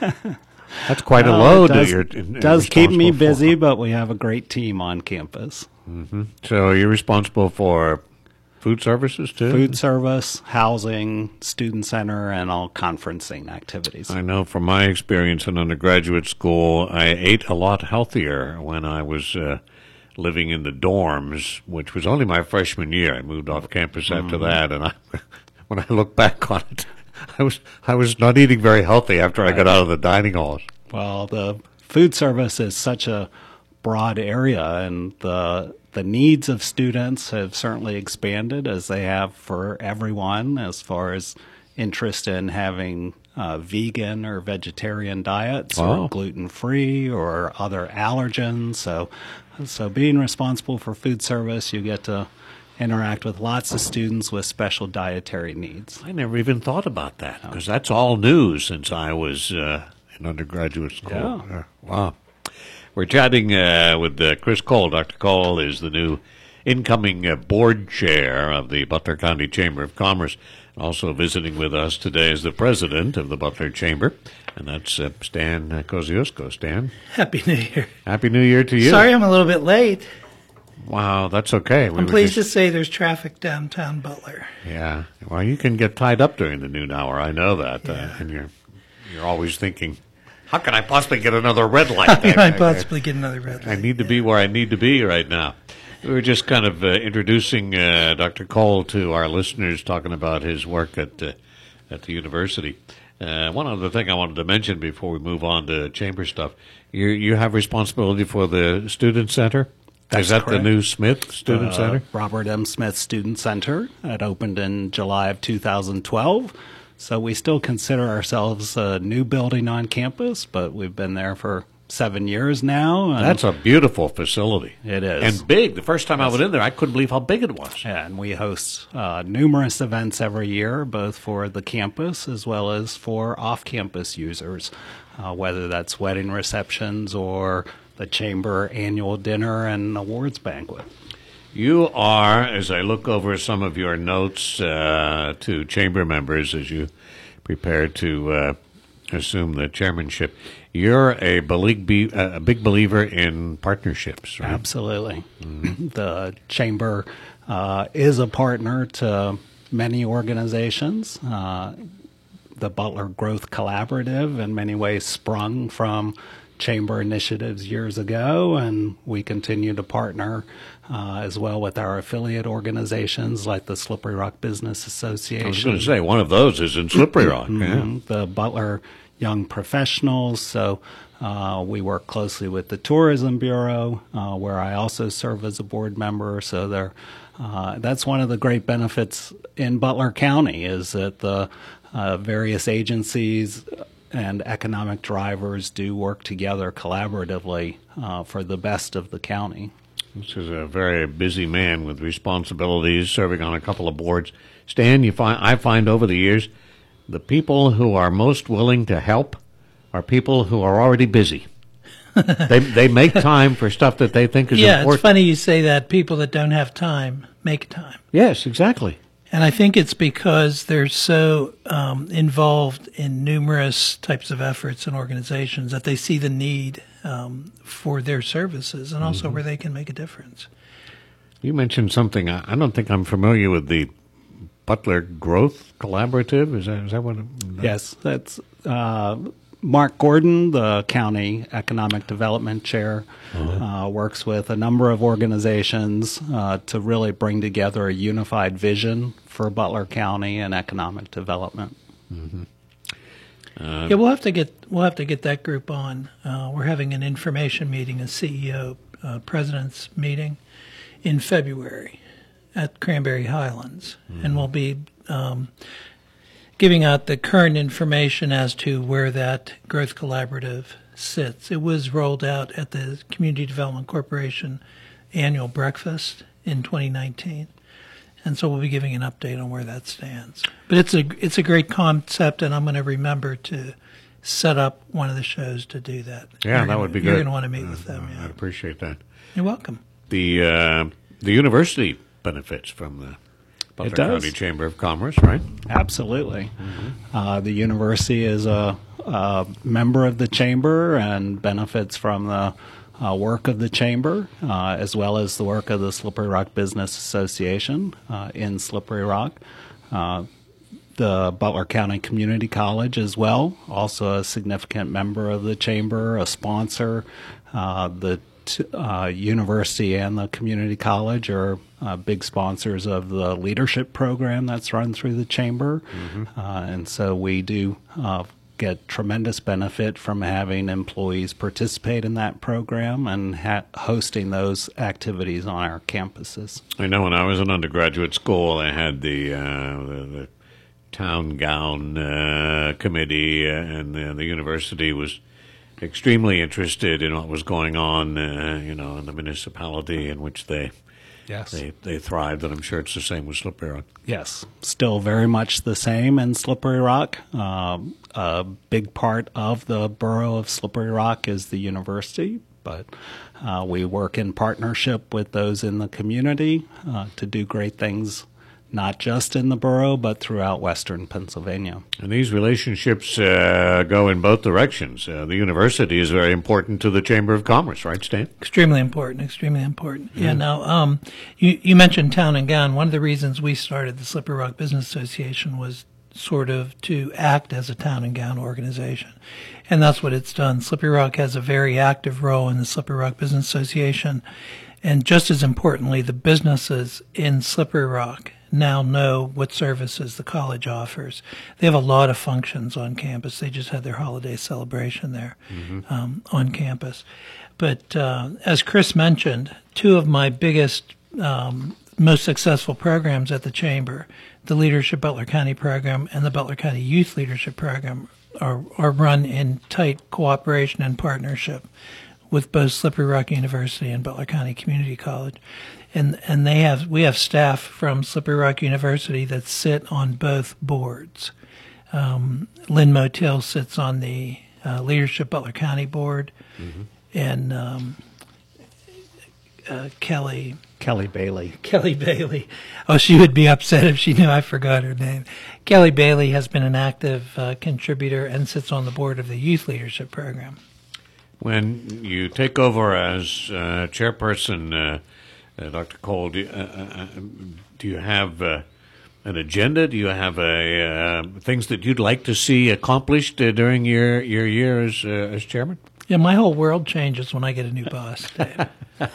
That's quite
Well,
a load
it does,
that you're in,
does keep me
responsible
busy,
for.
but we have a great team on campus.
Mm-hmm. So you're responsible for food services too?
Food service, housing, student center, and all conferencing activities.
I know from my experience in undergraduate school, I ate a lot healthier when I was uh, living in the dorms, which was only my freshman year. I moved off campus after
Mm-hmm.
that, and I, when I look back on it, I was I was not eating very healthy after I got out of the dining halls.
Well, the food service is such a broad area, and the the needs of students have certainly expanded, as they have for everyone, as far as interest in having uh, vegan or vegetarian diets,
Wow.
or gluten-free, or other allergens. So, so being responsible for food service, you get to interact with lots of students with special dietary needs.
I never even thought about that, because that's all new since I was uh, in undergraduate school.
Yeah.
Uh, wow. We're chatting uh, with uh, Chris Cole. Doctor Cole is the new incoming uh, board chair of the Butler County Chamber of Commerce. Also visiting with us today is the president of the Butler Chamber, and that's uh, Stan uh, Kosciuszko. Stan,
Happy New Year.
Happy New Year to you.
Sorry I'm a little bit late.
Wow, that's okay. We
I'm
were
pleased
just-
to say there's traffic downtown Butler.
Yeah. Well, you can get tied up during the noon hour. I know that. Uh, and you're you're always thinking, how can I possibly get another red light?
How can I possibly get another red
I
light?
need to be where I need to be right now. We were just kind of uh, introducing uh, Doctor Cole to our listeners, talking about his work at uh, at the university. Uh, one other thing I wanted to mention before we move on to chamber stuff: you you have responsibility for the student center.
That's
Is that
correct.
the new Smith Student
Uh,
Center?
Robert M. Smith Student Center. It opened in July of two thousand twelve. So we still consider ourselves a new building on campus, but we've been there for seven years now. And
That's a beautiful facility.
It is.
And big. The first time I went in there, I couldn't believe how big it was.
Yeah, and we host uh, numerous events every year, both for the campus as well as for off-campus users, uh, whether that's wedding receptions or the chamber annual dinner and awards banquet.
You are, as I look over some of your notes uh, to chamber members as you prepare to uh, assume the chairmanship, you're a big, be- a big believer in partnerships, right?
Absolutely. The chamber uh, is a partner to many organizations. Uh, the Butler Growth Collaborative in many ways sprung from chamber initiatives years ago, and we continue to partner uh, as well with our affiliate organizations like the Slippery Rock Business Association.
I was going to say, one of those is in Slippery Rock. yeah.
Mhm. The Butler Young Professionals. So uh, we work closely with the Tourism Bureau, uh, where I also serve as a board member. So there, uh, that's one of the great benefits in Butler County, is that the uh, various agencies and economic drivers do work together collaboratively uh, for the best of the county.
This is a very busy man with responsibilities, serving on a couple of boards. Stan, you find I find over the years, the people who are most willing to help are people who are already busy. they they make time for stuff that they think is
yeah,
important.
it's funny you say that. People that don't have time make time.
Yes, exactly.
And I think it's because they're so um, involved in numerous types of efforts and organizations that they see the need um, for their services and also
Mhm.
where they can make a difference.
You mentioned something. I, I don't think I'm familiar with the Butler Growth Collaborative. Is that is that what?
Yes, that's uh, Mark Gordon, the county economic development chair, uh, works with a number of organizations uh, to really bring together a unified vision for Butler County and economic development.
Mm-hmm. Uh,
Yeah, we'll have to get we'll have to get that group on. Uh, we're having an information meeting, a C E O uh, president's meeting in February at Cranberry Highlands,
Mm-hmm.
and we'll be um, giving out the current information as to where that growth collaborative sits. It was rolled out at the Community Development Corporation annual breakfast in twenty nineteen. And so we'll be giving an update on where that stands. But it's a it's a great concept, and I'm going to remember to set up one of the shows to do that.
Yeah,
you're
that
gonna,
would be
you're
good.
You're going to want to meet
uh,
with them.
uh,
Yeah.
I'd appreciate that.
You're welcome.
The uh, the university benefits from the Butler
It does.
County Chamber of Commerce, right?
Absolutely. Uh, the university is a, a member of the chamber and benefits from the uh, work of the chamber, uh, as well as the work of the Slippery Rock Business Association uh, in Slippery Rock. Uh, the Butler County Community College as well, also a significant member of the chamber, a sponsor. Uh, the t- uh, university and the community college are uh, big sponsors of the leadership program that's run through the chamber. Mm-hmm. Uh, and so we do uh, get tremendous benefit from having employees participate in that program and ha- hosting those activities on our campuses.
I know when I was in undergraduate school, I had the uh, the, the town gown uh, committee, uh, and uh, the university was extremely interested in what was going on, uh, you know, in the municipality in which they
yes
they they thrived. And I'm sure it's the same with Slippery Rock.
Yes, still very much the same in Slippery Rock. Um, a big part of the borough of Slippery Rock is the university, but uh, we work in partnership with those in the community uh, to do great things, not just in the borough, but throughout western Pennsylvania.
And these relationships uh, go in both directions. Uh, the university is very important to the Chamber of Commerce, right, Stan?
Extremely important, extremely important. Yeah, yeah now, um, you, you mentioned Town and Gown. One of the reasons we started the Slippery Rock Business Association was sort of to act as a town and gown organization. And that's what it's done. Slippery Rock has a very active role in the Slippery Rock Business Association. And just as importantly, the businesses in Slippery Rock now know what services the college offers. They have a lot of functions on campus. They just had their holiday celebration there mm-hmm. um, on campus. But uh, as Chris mentioned, two of my biggest, um, most successful programs at the Chamber, the Leadership Butler County Program and the Butler County Youth Leadership Program, are, are run in tight cooperation and partnership with both Slippery Rock University and Butler County Community College. And and they have we have staff from Slippery Rock University that sit on both boards. Um, Lynn Motil sits on the uh, Leadership Butler County Board, mm-hmm. and um, uh, Kelly
Kelly Bailey.
Kelly Bailey. Oh, she would be upset if she knew I forgot her name. Kelly Bailey has been an active uh, contributor and sits on the board of the Youth Leadership Program.
When you take over as uh, chairperson, uh, uh, Doctor Cole, do you, uh, uh, do you have uh, an agenda? Do you have a uh, things that you'd like to see accomplished uh, during your, your year as uh, as chairman?
Yeah, my whole world changes when I get a new boss, Dave.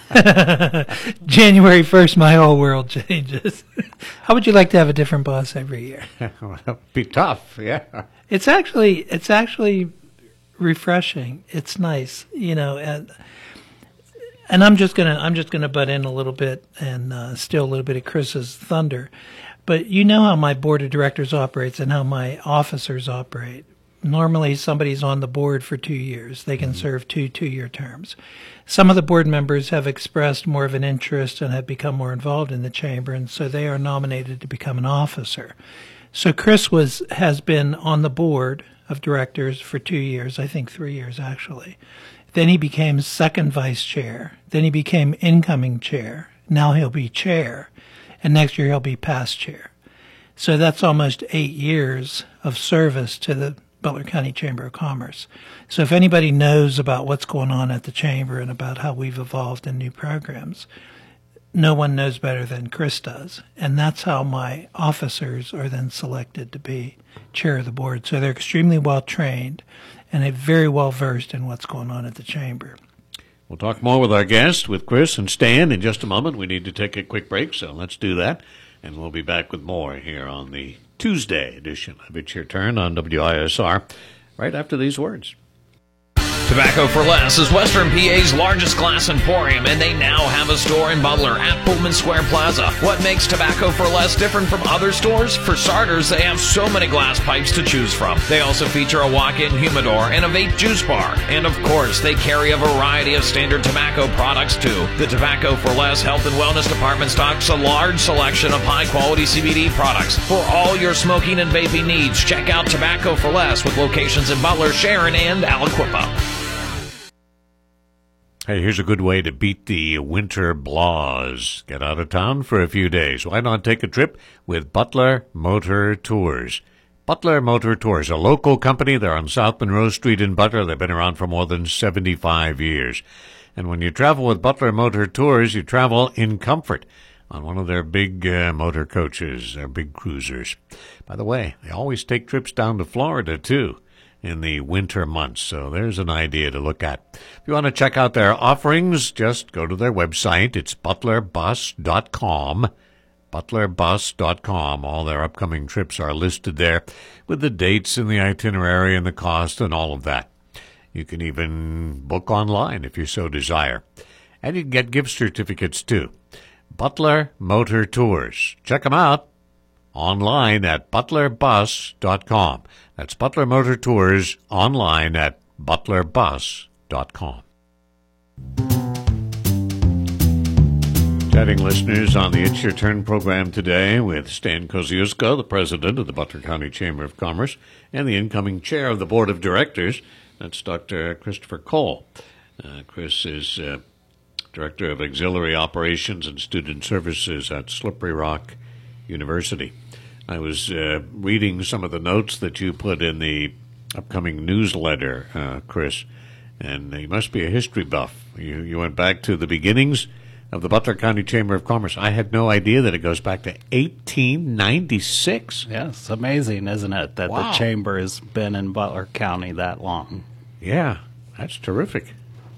January first, my whole world changes. How would you like to have a different boss every year?
Well, that'd be tough, yeah.
It's actually, it's actually refreshing. It's nice, you know, and and I'm just gonna, I'm just gonna butt in a little bit and uh, steal a little bit of Chris's thunder. But you know how my board of directors operates and how my officers operate. Normally, somebody's on the board for two years. They can mm-hmm. serve two two-year terms. Some of the board members have expressed more of an interest and have become more involved in the chamber, and so they are nominated to become an officer. So Chris was has been on the board of directors for two years, I think three years actually. Then he became second vice chair. Then he became incoming chair. Now he'll be chair, and next year he'll be past chair. So that's almost eight years of service to the Butler County Chamber of Commerce. So if anybody knows about what's going on at the Chamber and about how we've evolved in new programs, no one knows better than Chris does. And that's how my officers are then selected to be chair of the board. So they're extremely well trained and they're very well versed in what's going on at the Chamber.
We'll talk more with our guest, with Chris and Stan, in just a moment. We need to take a quick break, so let's do that. And we'll be back with more here on the Tuesday edition of It's Your Turn on W I S R right after these words.
Tobacco for Less is Western P A's largest glass emporium, and they now have a store in Butler at Pullman Square Plaza. What makes Tobacco for Less different from other stores? For starters, they have so many glass pipes to choose from. They also feature a walk-in humidor and a vape juice bar. And of course, they carry a variety of standard tobacco products too. The Tobacco for Less Health and Wellness Department stocks a large selection of high-quality C B D products. For all your smoking and vaping needs, check out Tobacco for Less with locations in Butler, Sharon, and Aliquippa.
Hey, here's a good way to beat the winter blahs. Get out of town for a few days. Why not take a trip with Butler Motor Tours? Butler Motor Tours, a local company. They're on South Monroe Street in Butler. They've been around for more than seventy-five years. And when you travel with Butler Motor Tours, you travel in comfort on one of their big uh, motor coaches, their big cruisers. By the way, they always take trips down to Florida, too, in the winter months. So there's an idea to look at. If you want to check out their offerings, just go to their website. It's butler bus dot com. butler bus dot com. All their upcoming trips are listed there with the dates and the itinerary and the cost and all of that. You can even book online if you so desire. And you can get gift certificates too. Butler Motor Tours. Check them out online at butler bus dot com. That's Butler Motor Tours online at butler bus dot com. Chatting listeners on the It's Your Turn program today with Stan Kosciuszko, the president of the Butler County Chamber of Commerce, and the incoming chair of the board of directors. That's Doctor Christopher Cole. Uh, Chris is uh, director of auxiliary operations and student services at Slippery Rock University. I was uh, reading some of the notes that you put in the upcoming newsletter, uh, Chris, and you must be a history buff. You, you went back to the beginnings of the Butler County Chamber of Commerce. I had no idea that it goes back to eighteen ninety-six.
Yeah, it's amazing, isn't it, that
Wow.
the chamber has been in Butler County that long.
Yeah, that's terrific.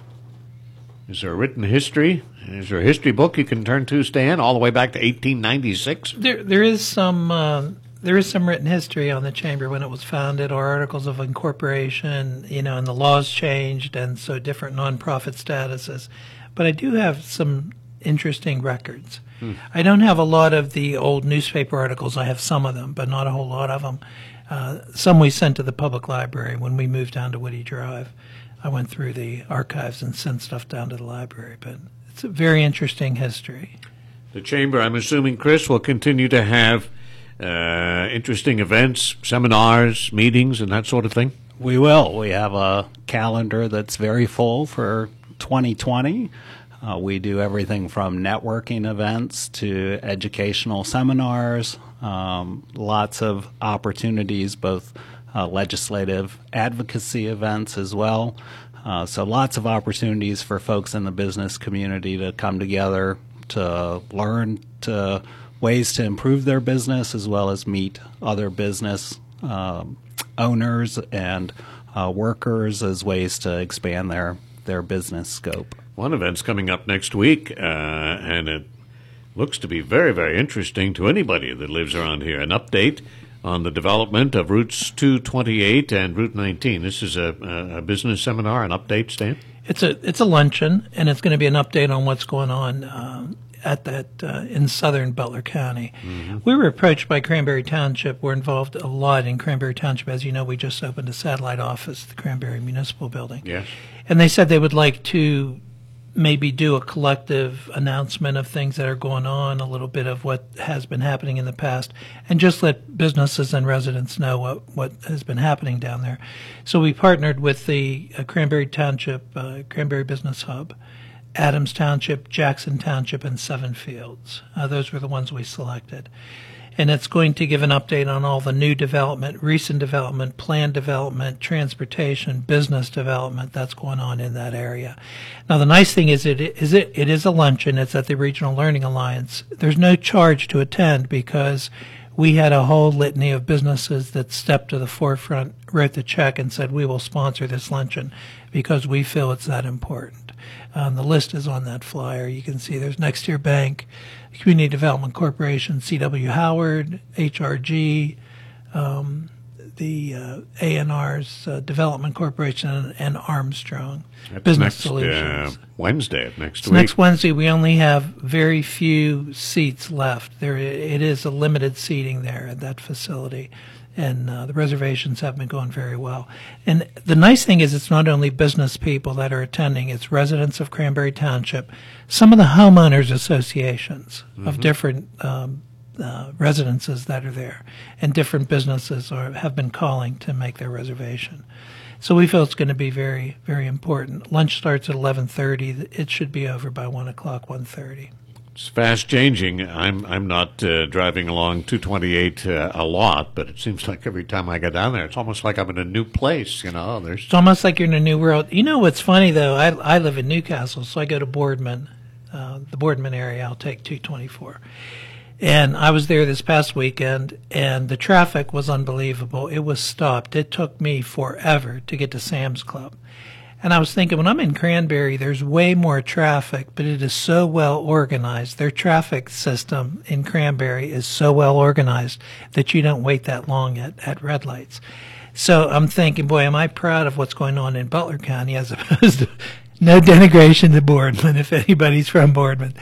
Is there a written history? Is there a history book you can turn to, Stan, all the way back to eighteen ninety-six?
There, there is some, uh, there is some written history on the chamber when it was founded, or articles of incorporation, you know, and the laws changed, and so different nonprofit statuses. But I do have some interesting records. Hmm. I don't have a lot of the old newspaper articles. I have some of them, but not a whole lot of them. Uh, some we sent to the public library when we moved down to Woody Drive. I went through the archives and sent stuff down to the library, but it's a very interesting history.
The Chamber, I'm assuming, Chris, will continue to have uh, interesting events, seminars, meetings, and that sort of thing?
We will. We have a calendar that's very full for twenty twenty. Uh, we do everything from networking events to educational seminars, um, lots of opportunities, both uh, legislative advocacy events as well. Uh, so lots of opportunities for folks in the business community to come together to learn to ways to improve their business, as well as meet other business um, owners and uh, workers as ways to expand their, their business scope.
One event's coming up next week, uh, and it looks to be very, very interesting to anybody that lives around here. An update on the development of Routes two twenty-eight and Route nineteen. This is a, a business seminar, an update, Stan?
It's a it's a luncheon, and it's going to be an update on what's going on um, at that uh, in southern Butler County. Mm-hmm. We were approached by Cranberry Township. We're involved a lot in Cranberry Township. As you know, we just opened a satellite office, the Cranberry Municipal Building.
Yes.
And they said they would like to maybe do a collective announcement of things that are going on, a little bit of what has been happening in the past, and just let businesses and residents know what, what has been happening down there. So we partnered with the uh, Cranberry Township, uh, Cranberry Business Hub, Adams Township, Jackson Township, and Seven Fields. Uh, those were the ones we selected. And it's going to give an update on all the new development, recent development, planned development, transportation, business development that's going on in that area. Now, the nice thing is it is it, it is a luncheon. It's at the Regional Learning Alliance. There's no charge to attend because we had a whole litany of businesses that stepped to the forefront, wrote the check, and said, we will sponsor this luncheon because we feel it's that important. Um, the list is on that flyer. You can see there's Next Year Bank, Community Development Corporation, C W Howard, H R G, um, the uh, A N R's uh, Development Corporation and Armstrong
That's
Business
next,
Solutions.
Uh, Wednesday of next
so
week.
Next Wednesday, we only have very few seats left. There, it is a limited seating there at that facility, and uh, the reservations have been going very well. And the nice thing is, it's not only business people that are attending; it's residents of Cranberry Township, some of the homeowners associations mm-hmm. of different um, uh, residences that are there, and different businesses are, have been calling to make their reservation. So we feel it's going to be very, very important. Lunch starts at eleven thirty. It should be over by one o'clock, one thirty.
It's fast changing. I'm I'm not uh, driving along two twenty-eight uh, a lot, but it seems like every time I go down there, it's almost like I'm in a new place. You know, there's.
It's almost like you're in a new world. You know what's funny though? I I live in Newcastle, so I go to Boardman, uh, the Boardman area. I'll take two twenty-four. And I was there this past weekend, and the traffic was unbelievable. It was stopped. It took me forever to get to Sam's Club. And I was thinking, when I'm in Cranberry, there's way more traffic, but it is so well organized. Their traffic system in Cranberry is so well organized that you don't wait that long at, at red lights. So I'm thinking, boy, am I proud of what's going on in Butler County as opposed to no denigration to Boardman, if anybody's from Boardman.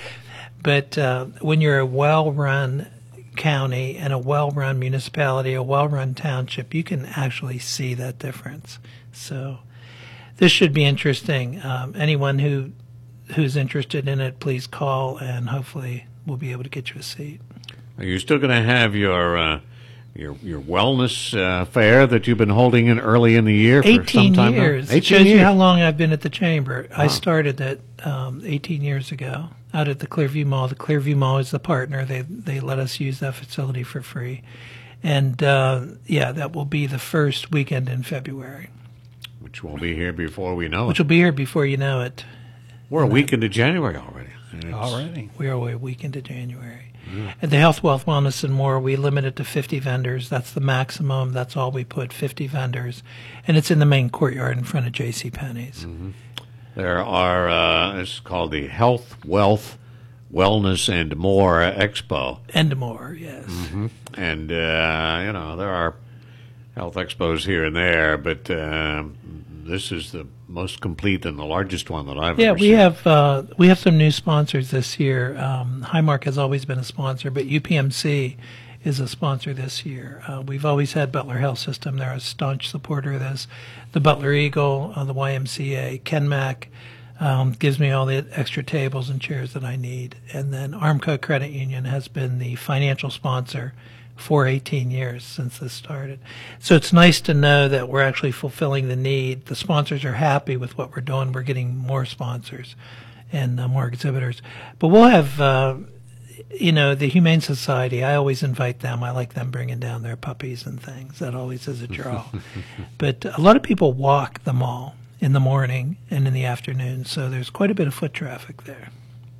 But uh, when you're a well-run county and a well-run municipality, a well-run township, you can actually see that difference. So this should be interesting. Um, anyone who who's interested in it, please call, and hopefully we'll be able to get you a seat.
Are you still going to have your uh, your your wellness uh, fair that you've been holding in early in the year for
eighteen
some time
years.
now?
It shows
years.
you how long I've been at the chamber.
Wow.
I started it um, eighteen years ago out at the Clearview Mall. The Clearview Mall is the partner. They they let us use that facility for free. And, uh, yeah, that will be the first weekend in February.
Which will be here before we know
Which
it.
will be here before you know it.
We're a week into January already.
Already. We are a week into January. Yeah. At the Health, Wealth, Wellness, and More, we limit it to fifty vendors. That's the maximum. That's all we put, fifty vendors. And it's in the main courtyard in front of J C Penney's.
Mm-hmm. There are, uh, it's called the Health, Wealth, Wellness, and More Expo.
And more, yes.
Mm-hmm. And, uh, you know, there are health expos here and there, but uh, this is the most complete and the largest one that I've
yeah,
ever seen.
Yeah, we have uh, we have some new sponsors this year. Um, Highmark has always been a sponsor, but U P M C is a sponsor this year. Uh, we've always had Butler Health System. They're a staunch supporter of this. The Butler Eagle, uh, the Y M C A, KenMac um, gives me all the extra tables and chairs that I need. And then Armco Credit Union has been the financial sponsor for eighteen years since this started. So it's nice to know that we're actually fulfilling the need. The sponsors are happy with what we're doing. We're getting more sponsors and uh, more exhibitors. But we'll have, uh, you know, the Humane Society, I always invite them. I like them bringing down their puppies and things. That always is a draw. But a lot of people walk the mall in the morning and in the afternoon, so there's quite a bit of foot traffic there.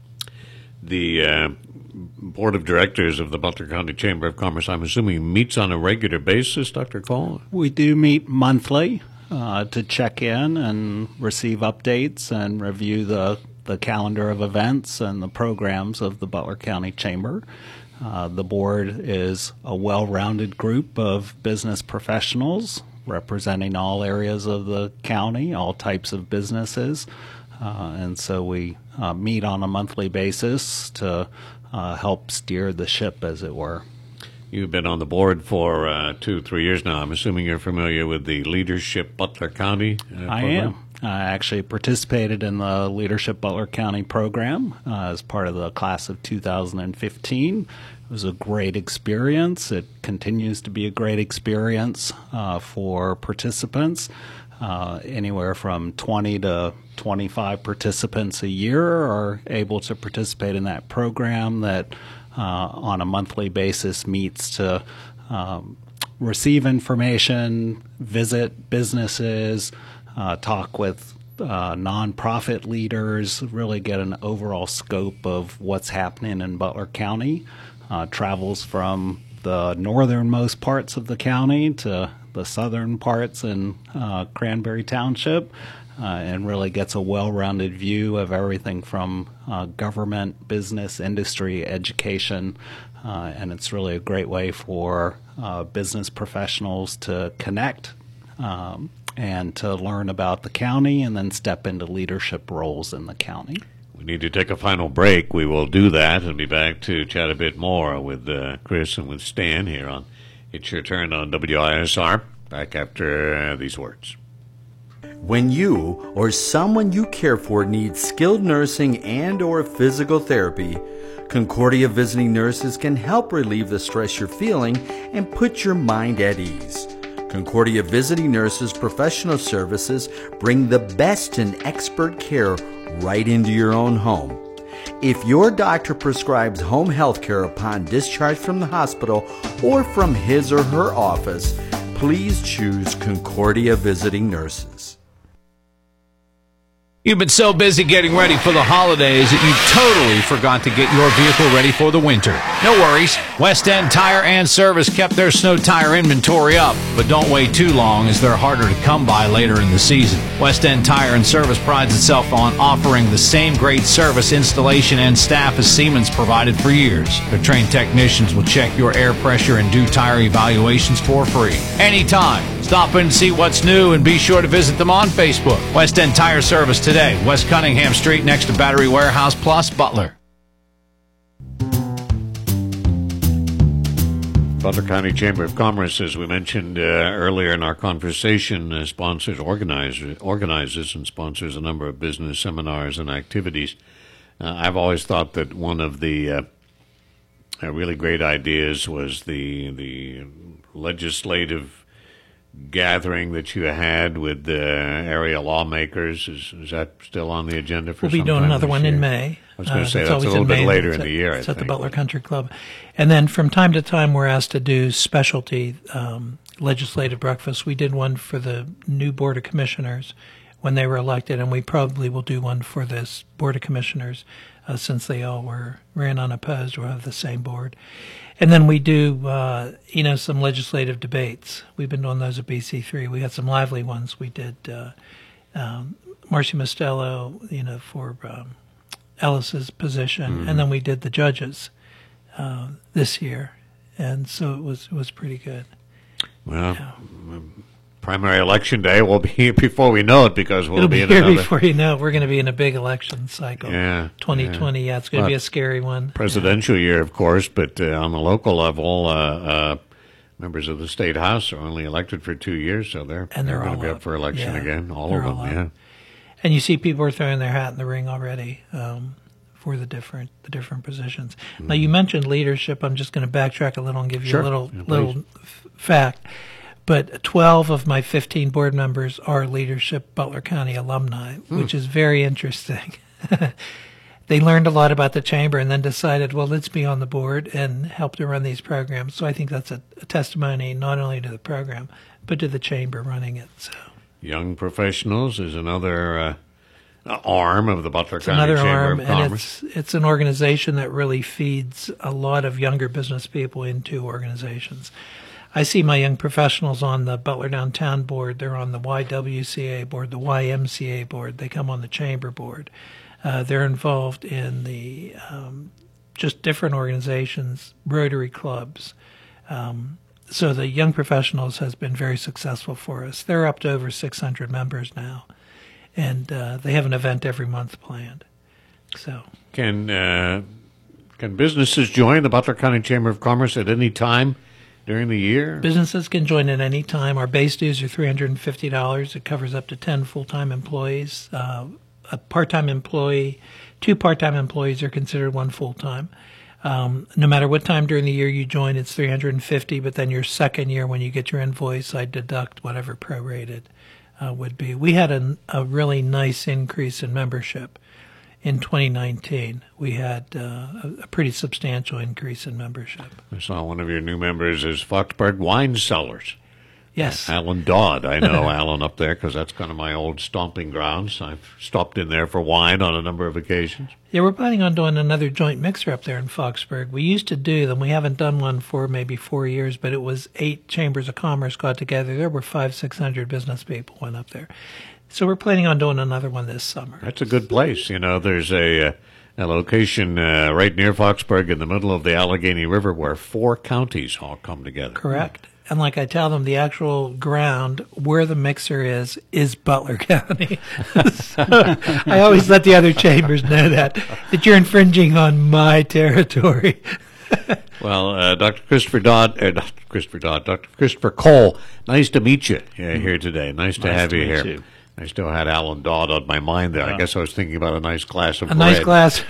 The uh, Board of Directors of the Butler County Chamber of Commerce, I'm assuming, meets on a regular basis, Doctor Cole?
We do meet monthly uh, to check in and receive updates and review the, the calendar of events and the programs of the Butler County Chamber. Uh, the board is a well-rounded group of business professionals representing all areas of the county, all types of businesses. Uh, and so we uh, meet on a monthly basis to uh, help steer the ship, as it were.
You've been on the board for uh, two, three years now. I'm assuming you're familiar with the Leadership Butler County uh,
I
program?
am. I actually participated in the Leadership Butler County program uh, as part of the class of two thousand fifteen. It was a great experience. It continues to be a great experience uh, for participants. Uh, anywhere from twenty to twenty-five participants a year are able to participate in that program that uh, on a monthly basis meets to um, receive information, visit businesses, uh, talk with uh, nonprofit leaders, really get an overall scope of what's happening in Butler County. Uh, travels from the northernmost parts of the county to the southern parts in uh, Cranberry Township, uh, and really gets a well-rounded view of everything from uh, government, business, industry, education, Uh, and it's really a great way for uh, business professionals to connect um, and to learn about the county and then step into leadership roles in the county.
We need to take a final break. We will do that and be back to chat a bit more with uh, Chris and with Stan here on It's Your Turn on W I S R. Back after uh, these words.
When you or someone you care for needs skilled nursing and or physical therapy, Concordia Visiting Nurses can help relieve the stress you're feeling and put your mind at ease. Concordia Visiting Nurses professional services bring the best in expert care right into your own home. If your doctor prescribes home health care upon discharge from the hospital or from his or her office, please choose Concordia Visiting Nurses.
You've been so busy getting ready for the holidays that you totally forgot to get your vehicle ready for the winter. No worries. West End Tire and Service kept their snow tire inventory up, but don't wait too long as they're harder to come by later in the season. West End Tire and Service prides itself on offering the same great service, installation, and staff as Siemens provided for years. Their trained technicians will check your air pressure and do tire evaluations for free. Anytime. Stop in and see what's new and be sure to visit them on Facebook. West End Tire Service today, West Cunningham Street next to Battery Warehouse Plus, Butler.
Butler County Chamber of Commerce, as we mentioned uh, earlier in our conversation, uh, sponsors, organizes, organizes and sponsors a number of business seminars and activities. Uh, I've always thought that one of the uh, uh, really great ideas was the the legislative gathering that you had with the area lawmakers. Is, is that still on the agenda for
We'll be doing another one in May.
I was going to
Uh,
say
it's
that's a
always
little
in
bit
May.
later
It's
in
at-
the year, I
It's at the
think.
Butler Country Club. And then from time to time, we're asked to do specialty um, legislative breakfasts. We did one for the new Board of Commissioners when they were elected, and we probably will do one for this Board of Commissioners uh, since they all were ran unopposed. We'll have the same board. And then we do, uh, you know, some legislative debates. We've been doing those at B C three. We had some lively ones. We did uh, um, Marcy Mostello, you know, for um, Ellis's position,
Mhm.
and then we did the judges uh, this year, and so it was it was pretty good.
Well, um, primary election day will be here before we know it because we'll
It'll
be
be
in
here
another
before you know it. We're going to be in a big election cycle.
Yeah,
twenty twenty. Yeah, it's going to
Well,
be a scary one.
presidential year, of course, but uh, on the local level, uh, uh, members of the state house are only elected for two years, so they're
And they're
going
all
to be up
up.
for election
Yeah,
again. All
they're
of them,
all up.
yeah.
And you see people are throwing their hat in the ring already um, for the different the different positions. Now you mentioned leadership. I'm just going to backtrack a little and give you
Sure.
a little
Yeah, please.
little f- fact. But twelve of my fifteen board members are leadership Butler County alumni,
Hmm.
which is very interesting. They learned a lot about the chamber and then decided, well, let's be on the board and help to run these programs. So I think that's a, a testimony not only to the program, but to the chamber running it. So
Young Professionals is another uh, arm of the Butler
it's
County
another
Chamber
arm,
of
and
Commerce.
it's it's an organization that really feeds a lot of younger business people into organizations. I see my young professionals on the Butler Downtown board. They're on the Y W C A board, the Y M C A board. They come on the chamber board. Uh, they're involved in the um, just different organizations, Rotary clubs. Um, so the young professionals has been very successful for us. They're up to over six hundred members now, and uh, they have an event every month planned. So
Can uh, can businesses join the Butler County Chamber of Commerce at any time during the year?
businesses can join at any time. Our base dues are three hundred fifty dollars. It covers up to ten full-time employees. Uh, a part-time employee, two part-time employees are considered one full-time. Um, no matter what time during the year you join, it's three hundred fifty dollars, but then your second year when you get your invoice, I deduct whatever prorated uh, would be. We had a, a really nice increase in membership in twenty nineteen. We had uh, a, a pretty substantial increase in membership.
I saw one of your new members is Foxburg Wine Cellars.
Yes.
Alan Dodd. I know Alan up there because that's kind of my old stomping grounds. I've stopped in there for wine on a number of occasions.
Yeah, we're planning on doing another joint mixer up there in Foxburg. We used to do them. We haven't done one for maybe four years, but it was eight chambers of commerce got together. There were five, six hundred business people went up there. So we're planning on doing another one this summer.
That's a good place. You know, there's a, uh, A location uh, right near Foxburg in the middle of the Allegheny River where four counties all come together.
Correct. And like I tell them, the actual ground where the mixer is, is Butler County. So I always let the other chambers know that, that you're infringing on my territory.
Well, uh, Doctor Christopher Dodd, uh, Doctor Christopher Dodd, Doctor Christopher Cole, nice to meet you uh, here today. Nice to
Nice
have
to
you
meet
here.
you.
I still had Alan Dodd on my mind there.
Yeah.
I guess I was thinking about a nice glass of
A
bread.
nice glass.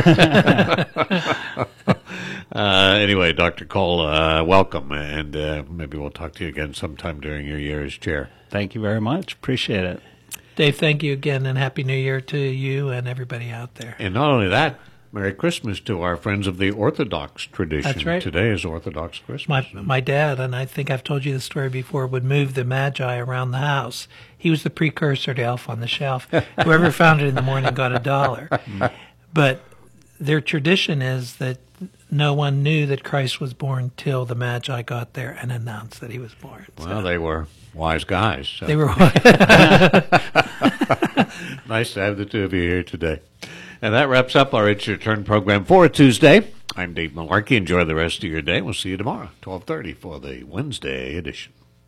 uh, anyway, Doctor Cole, uh, welcome, and uh, maybe we'll talk to you again sometime during your year as chair.
Thank you very much. Appreciate it.
Dave, thank you again, and Happy New Year to you and everybody out there.
And not only that, Merry Christmas to our friends of the Orthodox tradition.
That's right.
Today is Orthodox Christmas.
My my dad, and I think I've told you the story before, would move the Magi around the house. He was the precursor to Elf on the Shelf. Whoever found it in the morning got a dollar. But their tradition is that no one knew that Christ was born till the Magi got there and announced that he was born.
Well,
So
they were wise guys. So.
they were.
Nice to have the two of you here today. And that wraps up our It's Your Turn program for Tuesday. I'm Dave Malarkey. Enjoy the rest of your day. We'll see you tomorrow, twelve thirty, for the Wednesday edition.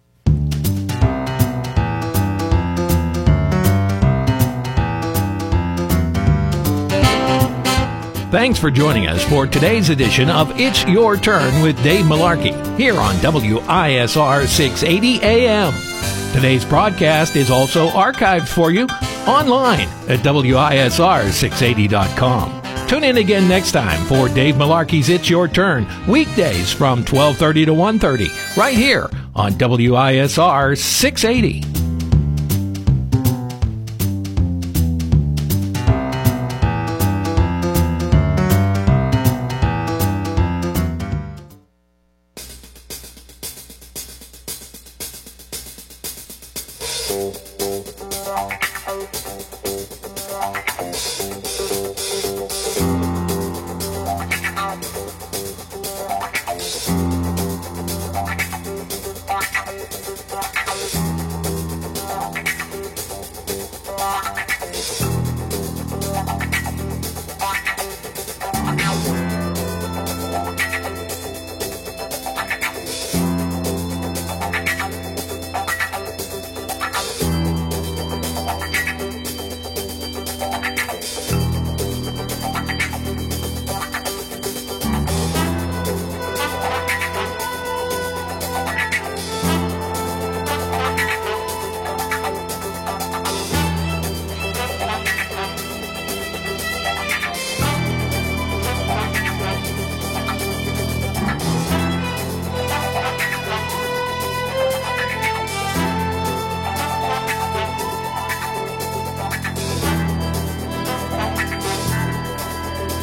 Thanks for joining us for today's edition of It's Your Turn with Dave Malarkey here on W I S R six eighty A M. Today's broadcast is also archived for you online at W I S R six eighty dot com. Tune in again next time for Dave Malarkey's It's Your Turn, weekdays from twelve thirty to one thirty, right here on W I S R six eighty.